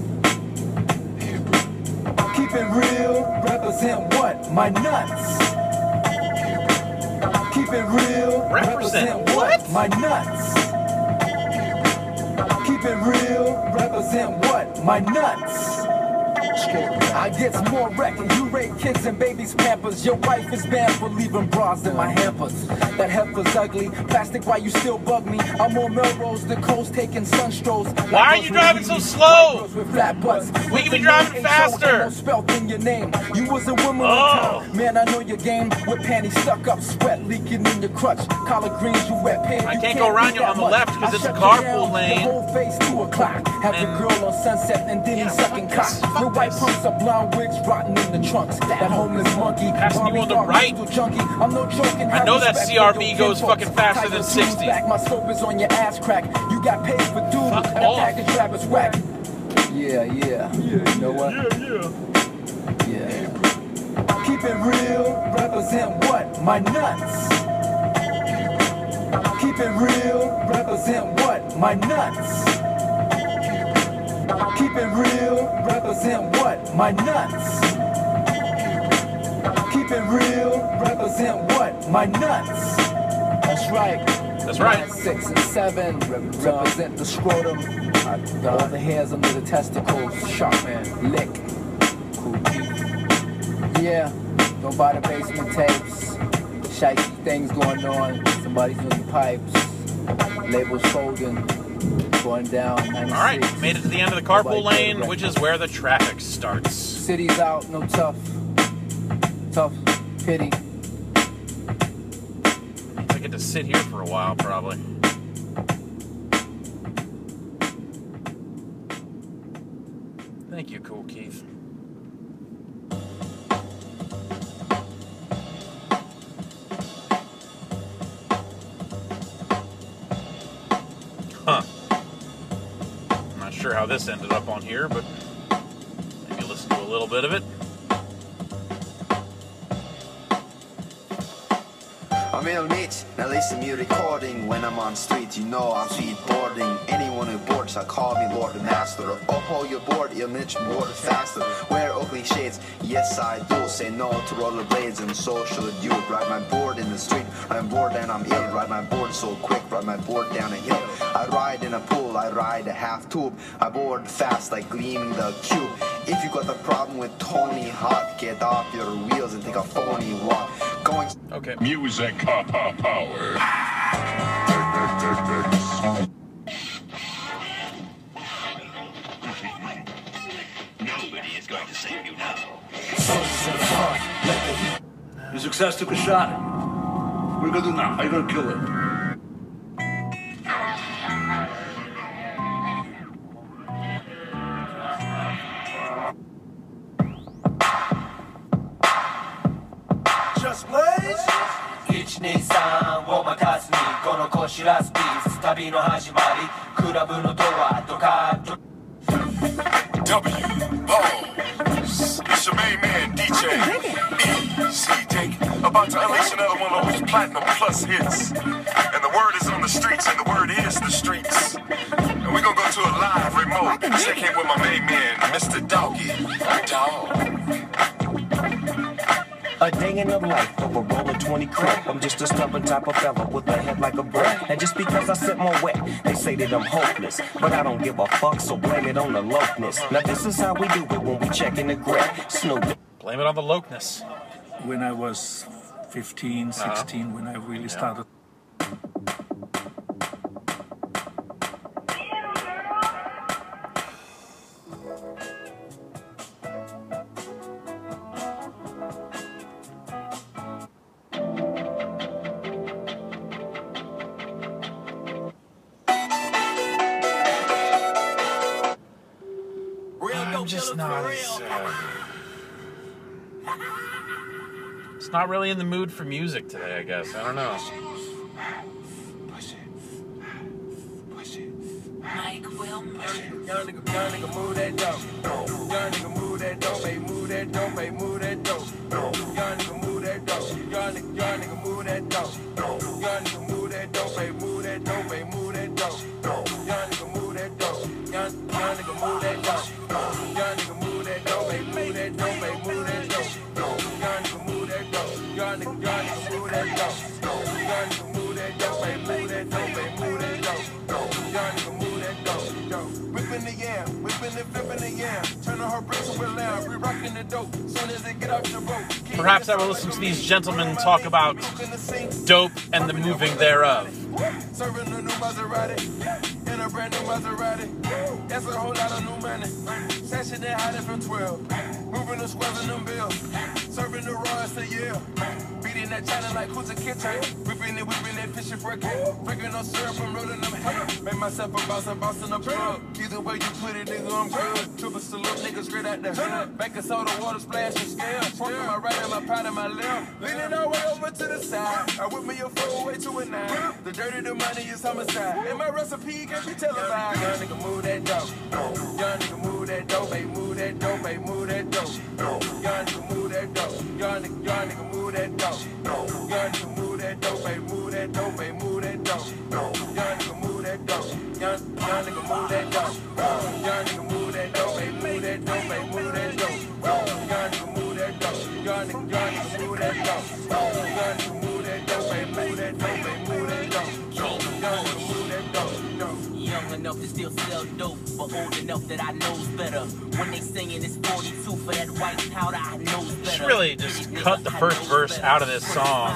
Keep it real, represent what? My nuts. Keep it real, represent what? My nuts. Keep it real, represent what? My nuts. I get more wreck and you rape kids and babies pampers. Your wife is banned for leaving bras in my hampers. That heifer's ugly. Plastic, why you still bug me? I'm on Melrose, the coast taking sun strolls. Why are you driving so slow? With flat butts. We can be driving faster. Spelled in your name. You was a woman one time. Man, I know your game. With panties stuck up, sweat leaking in your crutch. Collard greens, you wet pants. I can't go around you on the left because it's a carpool lane. Your whole face 2 o'clock. Have your girl on Sunset and then he's sucking cock. Your white pumps are blonde wigs rotting in the trunks. That homeless monkey. Passing you on the right. I'm no joking. I know that CRV goes fucking faster than 60. My scope is on your ass crack. You got paid for doodle. And a package rappers whack. Yeah. You know what? Yeah. Keep it real, represent what? My nuts. Keep it real, represent what? My nuts. represent what? My nuts. Keep it real, represent what? My nuts. That's right. That's right. 6 and 7, represent the scrotum. All the hairs under the testicles. Sharp man, lick. Cool. Yeah, go by the basement tapes. Shitey things going on. Somebody's doing pipes. Labels folding. Going down. 96. All right, made it to the end of the carpool lane, which is where the traffic starts. City's out, no tough pity. I get to sit here for a while, probably. Thank you, Cool Keith. Huh. I'm not sure how this ended up on here, but maybe listen to a little bit of it. I'm real Mitch, now listen me recording. When I'm on street, you know I'm skateboarding. Anyone who boards shall call me Lord the Master. Uphold your board, you'll Mitch board faster. Wear ugly shades, yes I do. Say no to rollerblades and so should you. Ride my board in the street, I'm bored and I'm ill. Ride my board so quick, ride my board down a hill. I ride in a pool, I ride a half tube. I board fast like gleaming the cube. If you got the problem with Tony Hawk, get off your wheels and take a phony walk. Going okay. Music power. Nobody is going to save you now. Your success took a shot. What are you gonna do now? How are you gonna kill her? Just blaze. 123を任すにこのこしらスピース旅の始まりクラブのドアとか W Balls. It's your main man, DJ EC Take. About to unleash another one of those platinum plus hits. And the word is on the streets, and the word is the streets. And we're gonna go to a live remote and check in with my main man, Mr. Doggy. Dog. A day in the life of a roller 20 crib. I'm just a stubborn type of fella with a head like a brick. And just because I sit more wet, they say that I'm hopeless. But I don't give a fuck, so blame it on the lokeness. Now this is how we do it when we check in the grip. Snoop. Blame it on the lokeness. When I was 15, 16, when I really started. I'm just not as, it's not really in the mood for music today, I guess. I don't know. Mike Wilmer. Young nigga move that dope. Young nigga move that dope, baby, move that dope, baby, move that dope. Young nigga move that dope. Young nigga move that dope. Young nigga move that dope, baby, move that dope, baby, move that dope. Young nigga move that dope. Young nigga move that dope. Young nigga move that dope, baby, move that dope, baby, move that dope. Young nigga move that dope. Young nigga move that dope. Young nigga move that dope, baby, move that dope, baby, move that dope. Young nigga move that dope. Whipping the yam, whipping and flipping the yam. Turning her bricks to a lamb, we rocking the dope. Soon as they get out the road. Perhaps I will listen to these gentlemen talk about dope and the moving thereof. Serving a new Maserati, in a brand new Maserati. That's a whole lot of new money. Sashing that hiding from 12. Moving the squares in them bills. Serving the Royals to Yale. Beating that China like who's a kitchen. Whipping it, fishing for a cake. Drinking no syrup and rolling them hay. Make myself a boss and boss in the plug. Either way you put it, nigga, I'm good. Triple salute, nigga, straight out the hood. Baking soda, water, splash, and scale. Smoking my right and my pot and my left. Leaning all the way over to the side. I whip me a 4-way to a 9. The dirty, the money is homicide. And my recipe can be televised. Young nigga move that dope. Young nigga move that dope, baby, move that dope, baby, move that dope. Young nigga move that dope. Young nigga move that dope. Young nigga move that dope, baby, move that dope, baby, move that dope. Young nigga move that dope. Young nigga move that dope. Young nigga move that dope, baby, move that dope, baby, move sell dope, but old enough that I knows better. When they singing it's 42 for that white powder, I knows better. Just really just cut the first verse out of this song.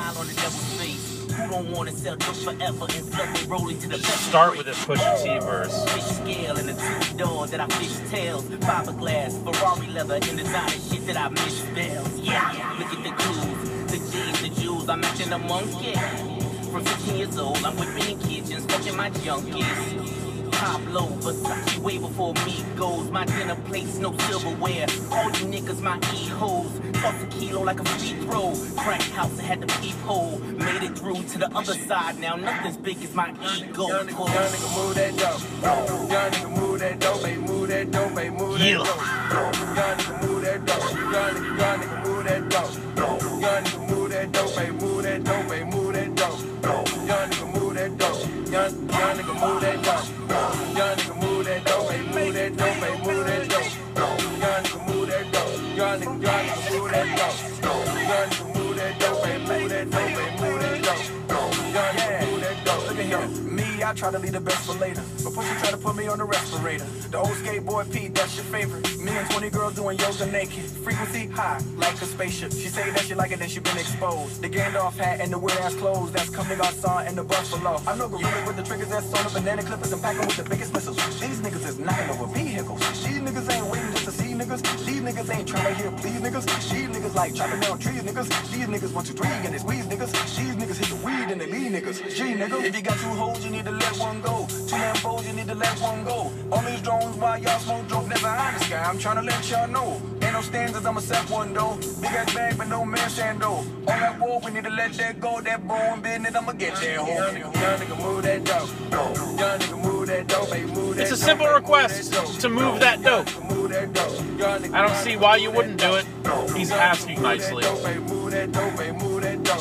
Who don't want to sell dope forever and flood they rolling to the best. Start with this Pusha T verse. Fish scale and a two-door that I fish tails. Fiberglass, Ferrari leather, and designer shit that I misspells. Yeah, look at the clues, the G's, the Jews, I'm matching a monkey. From 15 years old, I'm whipping in kitchens, fucking my junkies. Pablo, Versace way before me goes. My dinner plates, no silverware. All you niggas, my E-hoes. Toss a kilo like a free throw. Crack house, I had the peephole. Made it through to the other side. Now nothing's big as my ego. Young nigga move that dope. Young nigga move that dope, baby. Move that dope, baby. Move that dope. Young nigga move that dope. Young nigga move that dope. Young nigga move that dope, baby. Move that dope, baby. Move that dope. Young nigga move that dope. Young nigga move that dope. Young nigga move that dope, baby. Move that dope, baby. Move that dope. Young nigga move that dope. Young nigga move that dope. Young nigga move that dope, baby. Move that dope, baby. Move that dope. Young nigga move that dope. Look at here. Me, I try to leave the best for later. But Pusha try to put me on the respirator. The old skateboard Pete, that's your favorite. Me and 20 girls doing yoga naked. Frequency high, like a spaceship. She say that she like it, then she been exposed. The Gandalf hat and the weird ass clothes. That's coming outside and the buffalo. I know gorillas with the triggers that's on the banana clippers and packing with the biggest missiles. These niggas is knocking over vehicles. These niggas ain't waiting just to see niggas. These niggas ain't trying to hear please niggas. These niggas like chopping down trees niggas. These niggas 1, 2, 3 and they squeeze niggas. These niggas hit the weed and they leave niggas. G nigga, if you got 2 hoes, you need to let one go. 2 Lambos, you need to let one go. All these drones while y'all smoke dope never high in the sky. I'm trying to let y'all know. Ain't no standards, I'ma set one though. Big ass bag, but no man stand though. On that wall, we need to let that go. That bone business, I'ma get that home. Young nigga move that dope. Young nigga move that dope, baby. Move that It's a simple request to move that dope. I don't see why you wouldn't do it. He's asking nicely. Hey, move that dope. Hey, move that dope.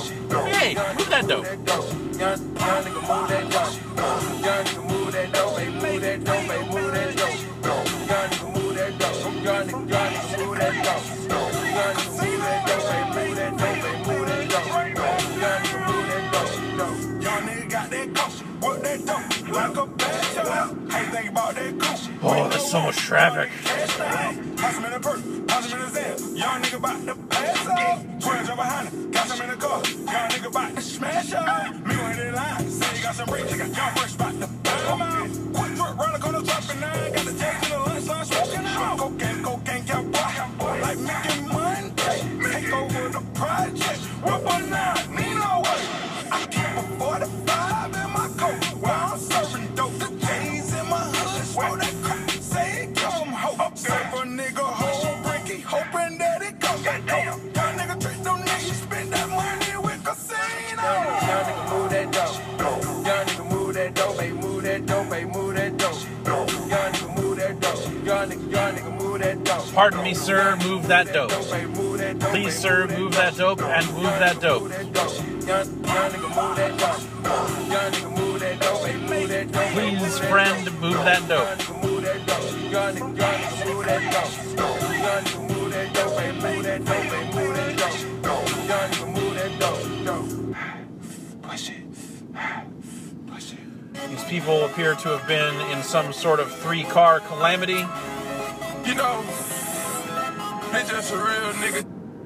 Young nigga move that dope. Young nigga move that dope, baby. Move that dope, baby. Move that dope. Young nigga move that dope. Young nigga move that dope. Young nigga move that dope, baby. Move that dope, baby. Move that dope. Young nigga move that dope. Young nigga got that coach, what that dope, like a bad child. How you think about that coach? Oh, there's so much traffic. Toss him in the purse, toss him in the Zen. Young nigga bout to pass up. 12 behind him, got some in the car. Young nigga bout to smash up. Me on the line, say you got some bricks. Young fresh bout to bail him out. Quick truck, round the corner, dropping 9. Got the tags in the lunch line, smoking out. Cocaine, cowboy, like Mickey Monday. Take over the project, whip a 9, me no way. I keep a 45 in my coat while I'm serving dope. The J's in my hood, smoke that crack. Say it, come ho. Serve a nigga whole bricky, hoping that it come. Goddamn, young nigga trick them niggas, spend that money with casino. Young nigga move that dope. Young nigga move that dope, baby. Move that dope, baby. Move that dope. Young nigga move that dope. Young nigga move that dope. Pardon me, sir, move that dope. Please, sir, move that dope and move that dope. Young nigga move that dope. Young nigga move that dope, baby. Move that dope. Please, friend, move that dope. Move that dope. Young nigga move that dope. Young nigga move that dope, baby. Move that dope, baby. Move that dope. Young nigga move that dope. Push it. Push it. These people appear to have been in some sort of 3-car calamity. You know, they just a real nigga.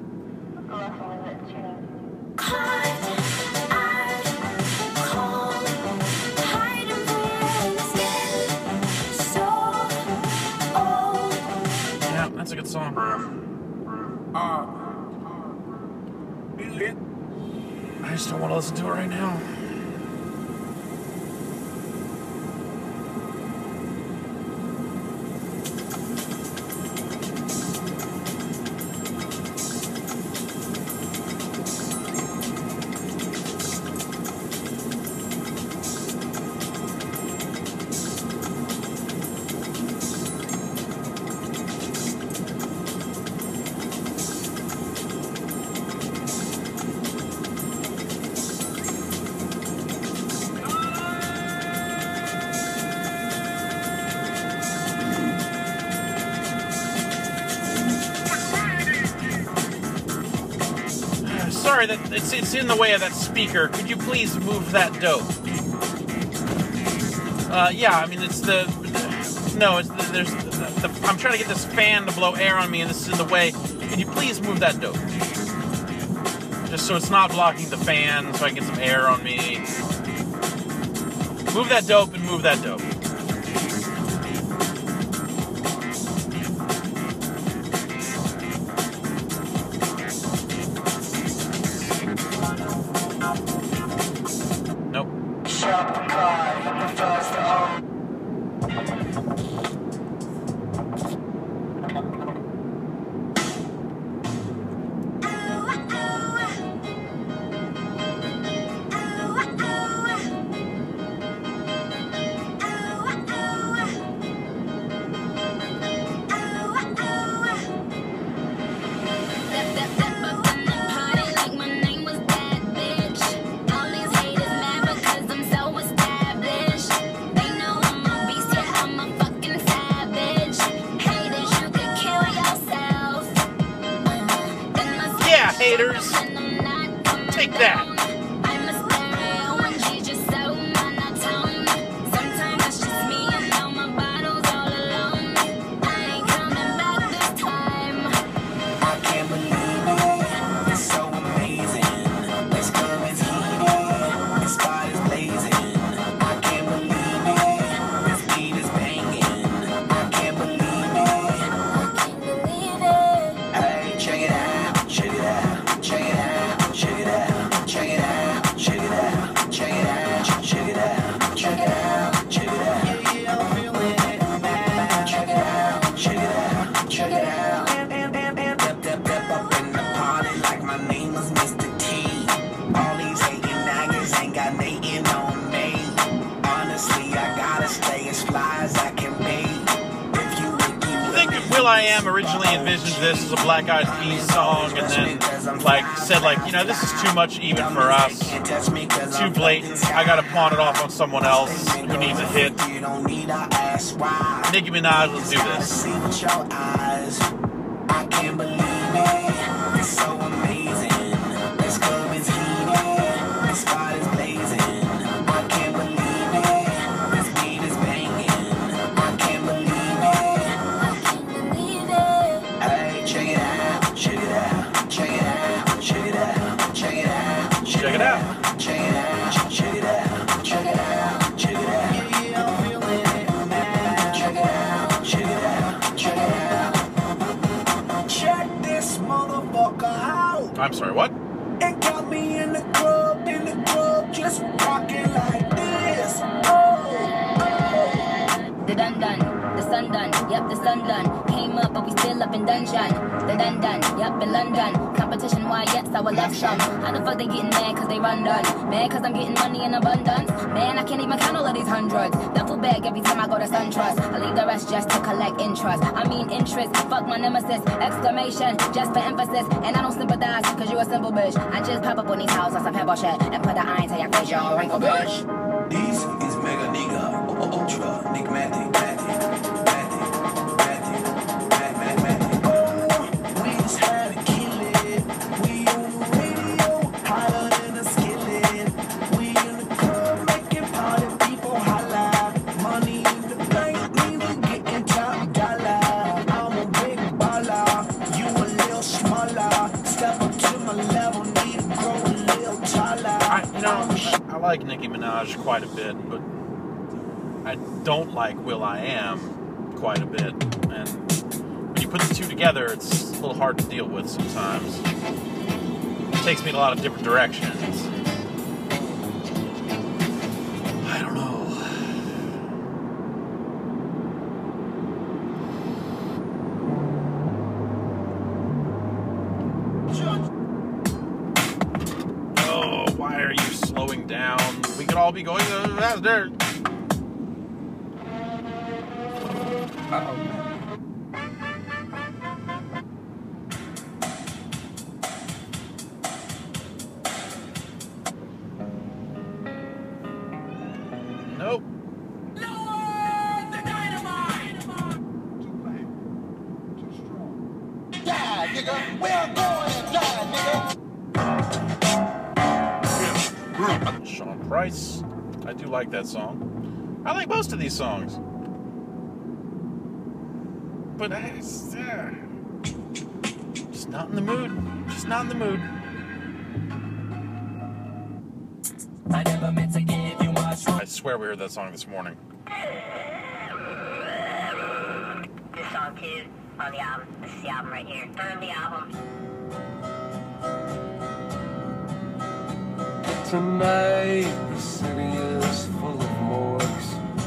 Yeah, that's a good song. I just don't want to listen to it right now. Sorry, that it's in the way of that speaker. Could you please move that dope? Yeah, I mean, it's the No, I'm trying to get this fan to blow air on me, and this is in the way. Can you please move that dope? Just so it's not blocking the fan, so I can get some air on me. Move that dope and move that dope. Haters, take that. will.i.am originally envisioned this as a Black Eyed Peas song, and then said you know, this is too much even for us, too blatant, I gotta pawn it off on someone else who needs a hit. Nicki Minaj, let's do this. I can't believe it, it's so amazing. This club is heated, this spot is blazing. I can't believe it, this beat is banging. I can't believe it. Hey, check it out, check it out, check it out, check it out, check it out, check it out, check it out, check it out, check it out, check it out. Yeah, I'm feeling it, man. Check it out, check it out, check it out. Check this motherfucker out. I'm sorry, what? It got me in the club, just rocking like this. The done done, the sun done, yep, the sun done. Came up, but we still up in dungeon. The done done, yep, in London. Competition, why, yes, I would love some. How the fuck they getting mad cause they run done? Mad cause I'm getting money in abundance? Man, I can't even count all of these hundreds. Duffel bag every time I go to SunTrust. I leave the rest just to collect interest. I mean interest, fuck my nemesis. Exclamation, just for emphasis. And I don't sympathize cause you a simple bitch. I just pop up on these houses on some pebble shit and put the iron to your face, you a wrinkle bitch. This is Mega Nigga, Ultra, Nigmatic, I like Nicki Minaj quite a bit, but I don't like will.i.am quite a bit. And when you put the two together, it's a little hard to deal with sometimes. It takes me in a lot of different directions. I don't know. Oh, why are you slowing down? We could all be going faster. Uh-oh. Nope. Die, nigga. We're going, die, nigga. Sean Price. I do like that song. I like most of these songs. but just not in the mood. Just not in the mood. I never meant to give you much. I swear we heard that song this morning. This song too on the album. This is the album right here. Burn the album. Tonight, the city is full of morgues.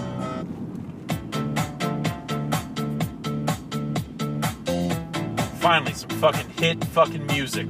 Finally, some fucking hit fucking music.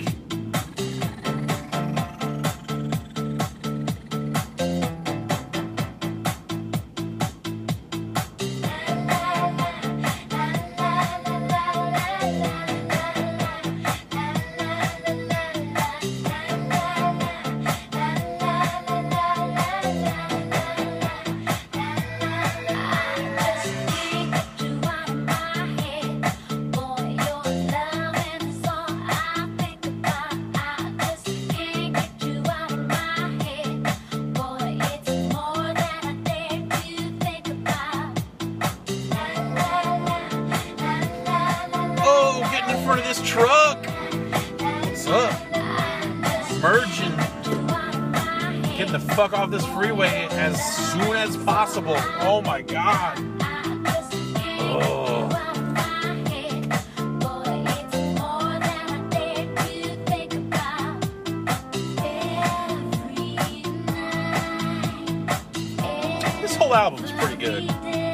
Truck! What's up? Merging. Getting the fuck off this freeway as soon as possible. Oh my god. Oh. This whole album's pretty good.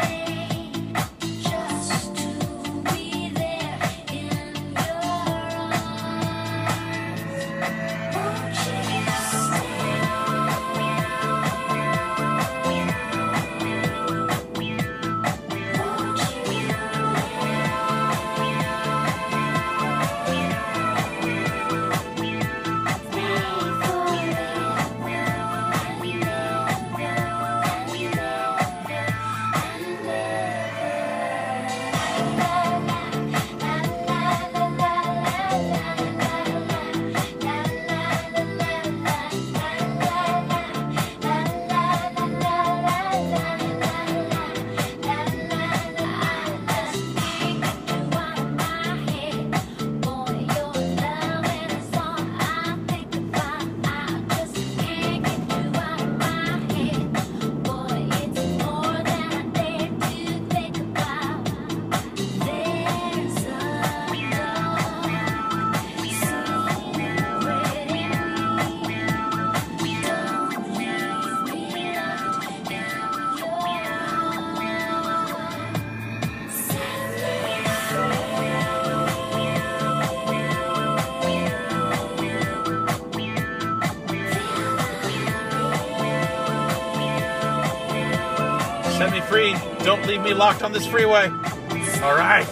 Set me free. Don't leave me locked on this freeway. All right.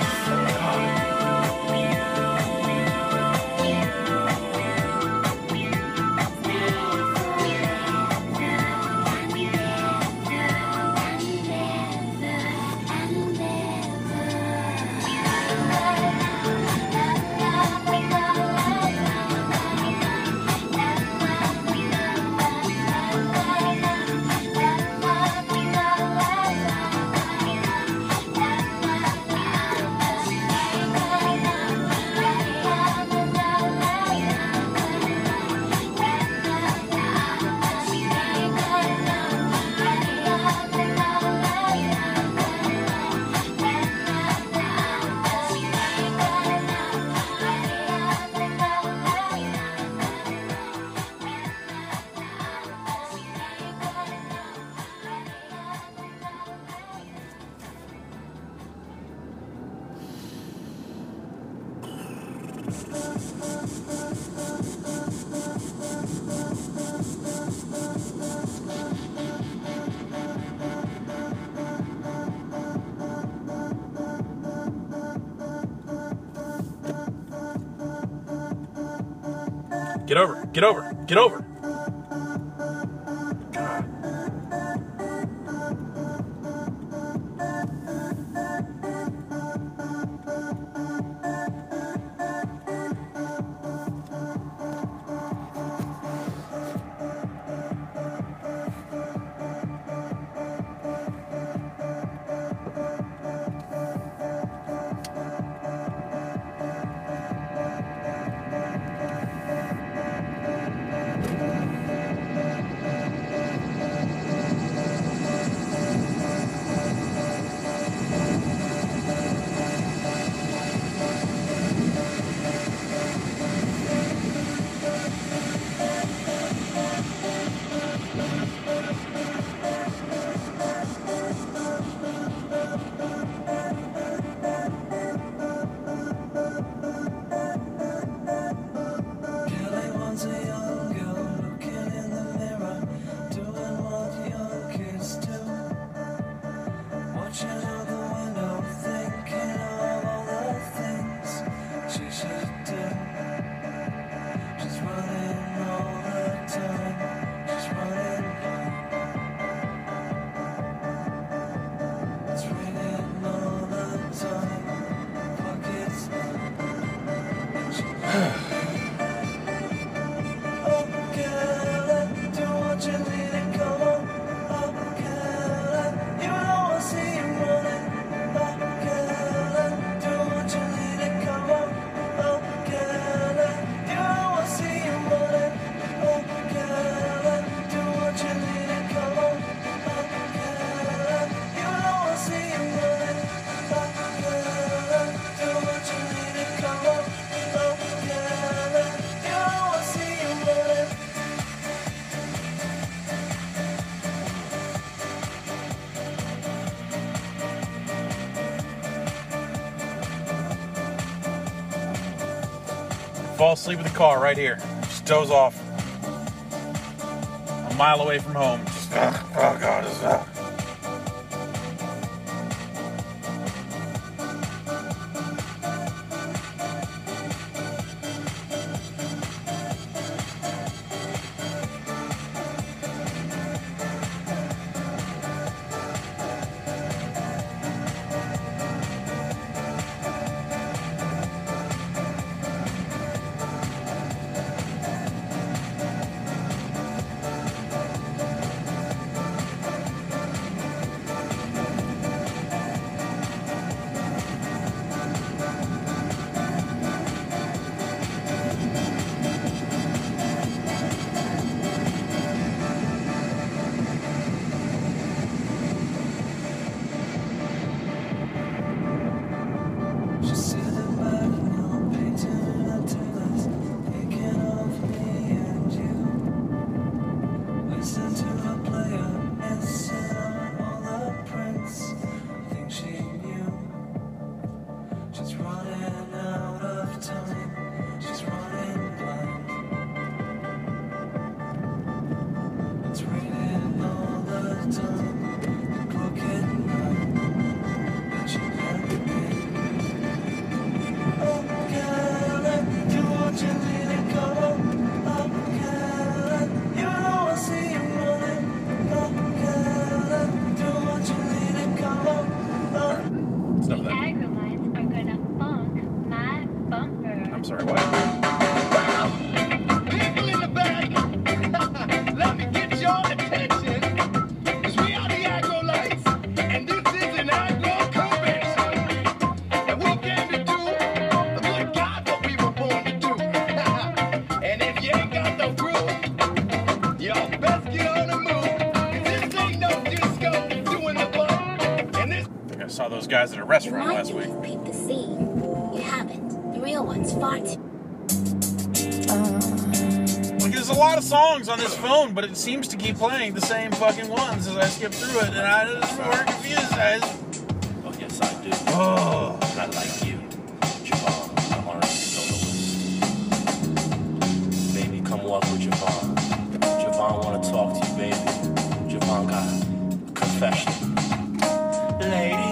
Get over, get over, get over. Fall asleep in the car right here. Just doze off. A mile away from home. Just, oh God, this is I'm sorry, what? People in the back, let me get your attention, 'cause we are the Agro-Lights, and this is an agro convention, and we came to do the good God what we were born to do. And if you ain't got no groove, y'all best get on the move, 'cause this ain't no disco doing the bump. And this. I think I saw those guys at a restaurant last week. Repeat the scene. You haven't. The real one's far too. Like, there's a lot of songs on this phone, but it seems to keep playing the same fucking ones as I skip through it, and I just more confused, guys. Oh, yes, I do. Oh. I like you, Javon, the R&B soloist. Baby, come walk with Javon. Javon wanna talk to you, baby. Javon got a confession. Lady,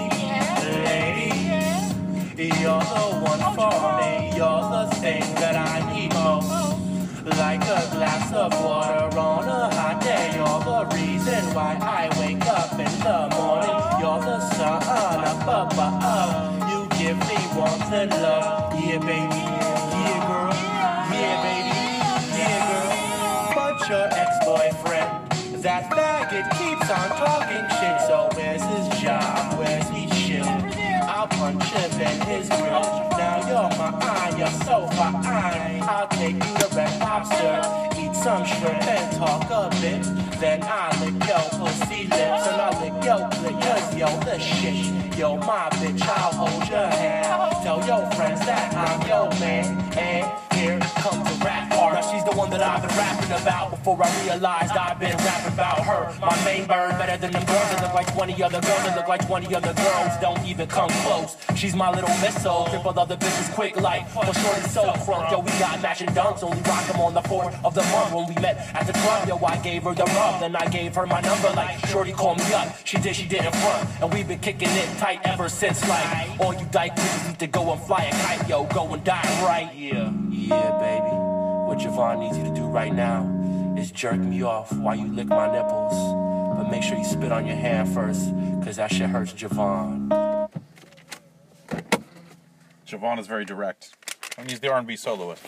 you're the one for me. You're the thing that I need most. Like a glass of water on a hot day. You're the reason why I wake up in the morning. You're the sun up above. You give me warmth and love. Yeah, baby. Yeah, girl. Yeah, baby. Yeah, girl. But your ex-boyfriend, that faggot, keeps on talking shit. So where's his job? Where's he chill? I'll punch him in his grill. Now you're my eye, you're so fine. I'll take you to Red Lobster, eat some shrimp and talk a bit. Then I'll lick your pussy lips and I'll lick your clit, 'cause you're the shit. You're my bitch, I'll hold your hand. Tell your friends that I'm your man. And here comes the rap part. Now she's the one that I've been rapping about before I realized I've been rapping about her. My main bird, better than them girls that look like 20 other girls that look like 20 other girls. Don't even come close. She's my little missile. Cripple other bitches quick like, but shorty's so crunk. Yo, we got matching dunks. Only rock them on the 4th of the month when we met at the club. Yo, I gave her the rub, then I gave her my number. Like, shorty called me up. She didn't front. And we've been kicking it tight ever since. Like, all you dyke niggas need to go and fly a kite. Yo, go and die right. Yeah, baby. What Javon needs you to do right now is jerk me off while you lick my nipples. But make sure you spit on your hand first, 'cause that shit hurts Javon. Javon is very direct. I'm gonna use the R&B soloist.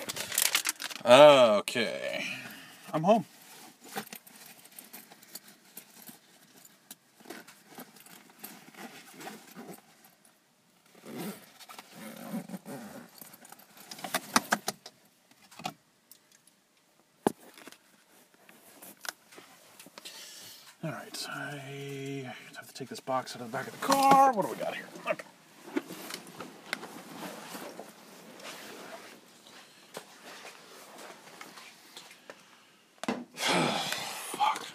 Okay. I'm home. Alright, I have to take this box out of the back of the car. What do we got here? Okay. Fuck.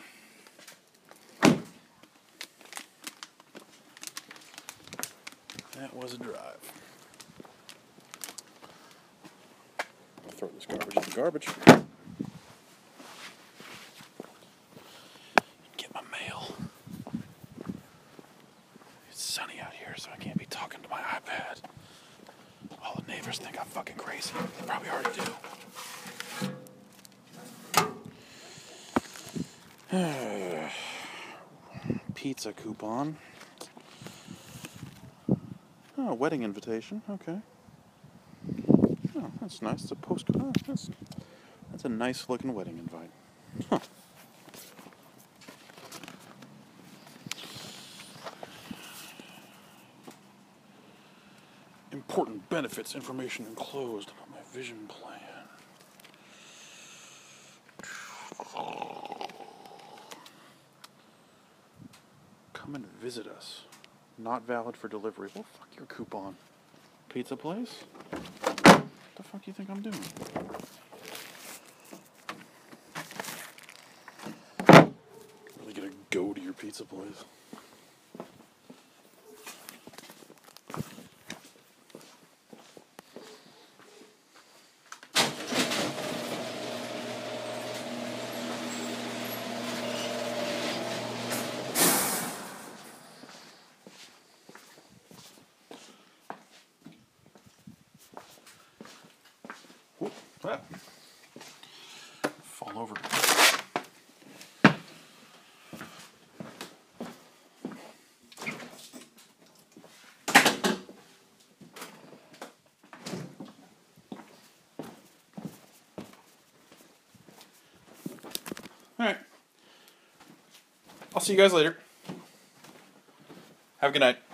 That was a drive. I'll throw this garbage in the garbage. Get my mail. It's sunny out here, so I can't be talking to my iPad. All the neighbors think I'm fucking crazy. They probably already do. Pizza coupon. Oh, wedding invitation. Okay. Oh, that's nice. It's a postcard. Oh, that's a nice looking wedding invite. Huh. Important benefits information enclosed about my vision plan. Come and visit us. Not valid for delivery. Well, fuck your coupon. Pizza place? What the fuck you think I'm doing? Really gonna go to your pizza place? Ah. Fall over. Alright. I'll see you guys later. Have a good night.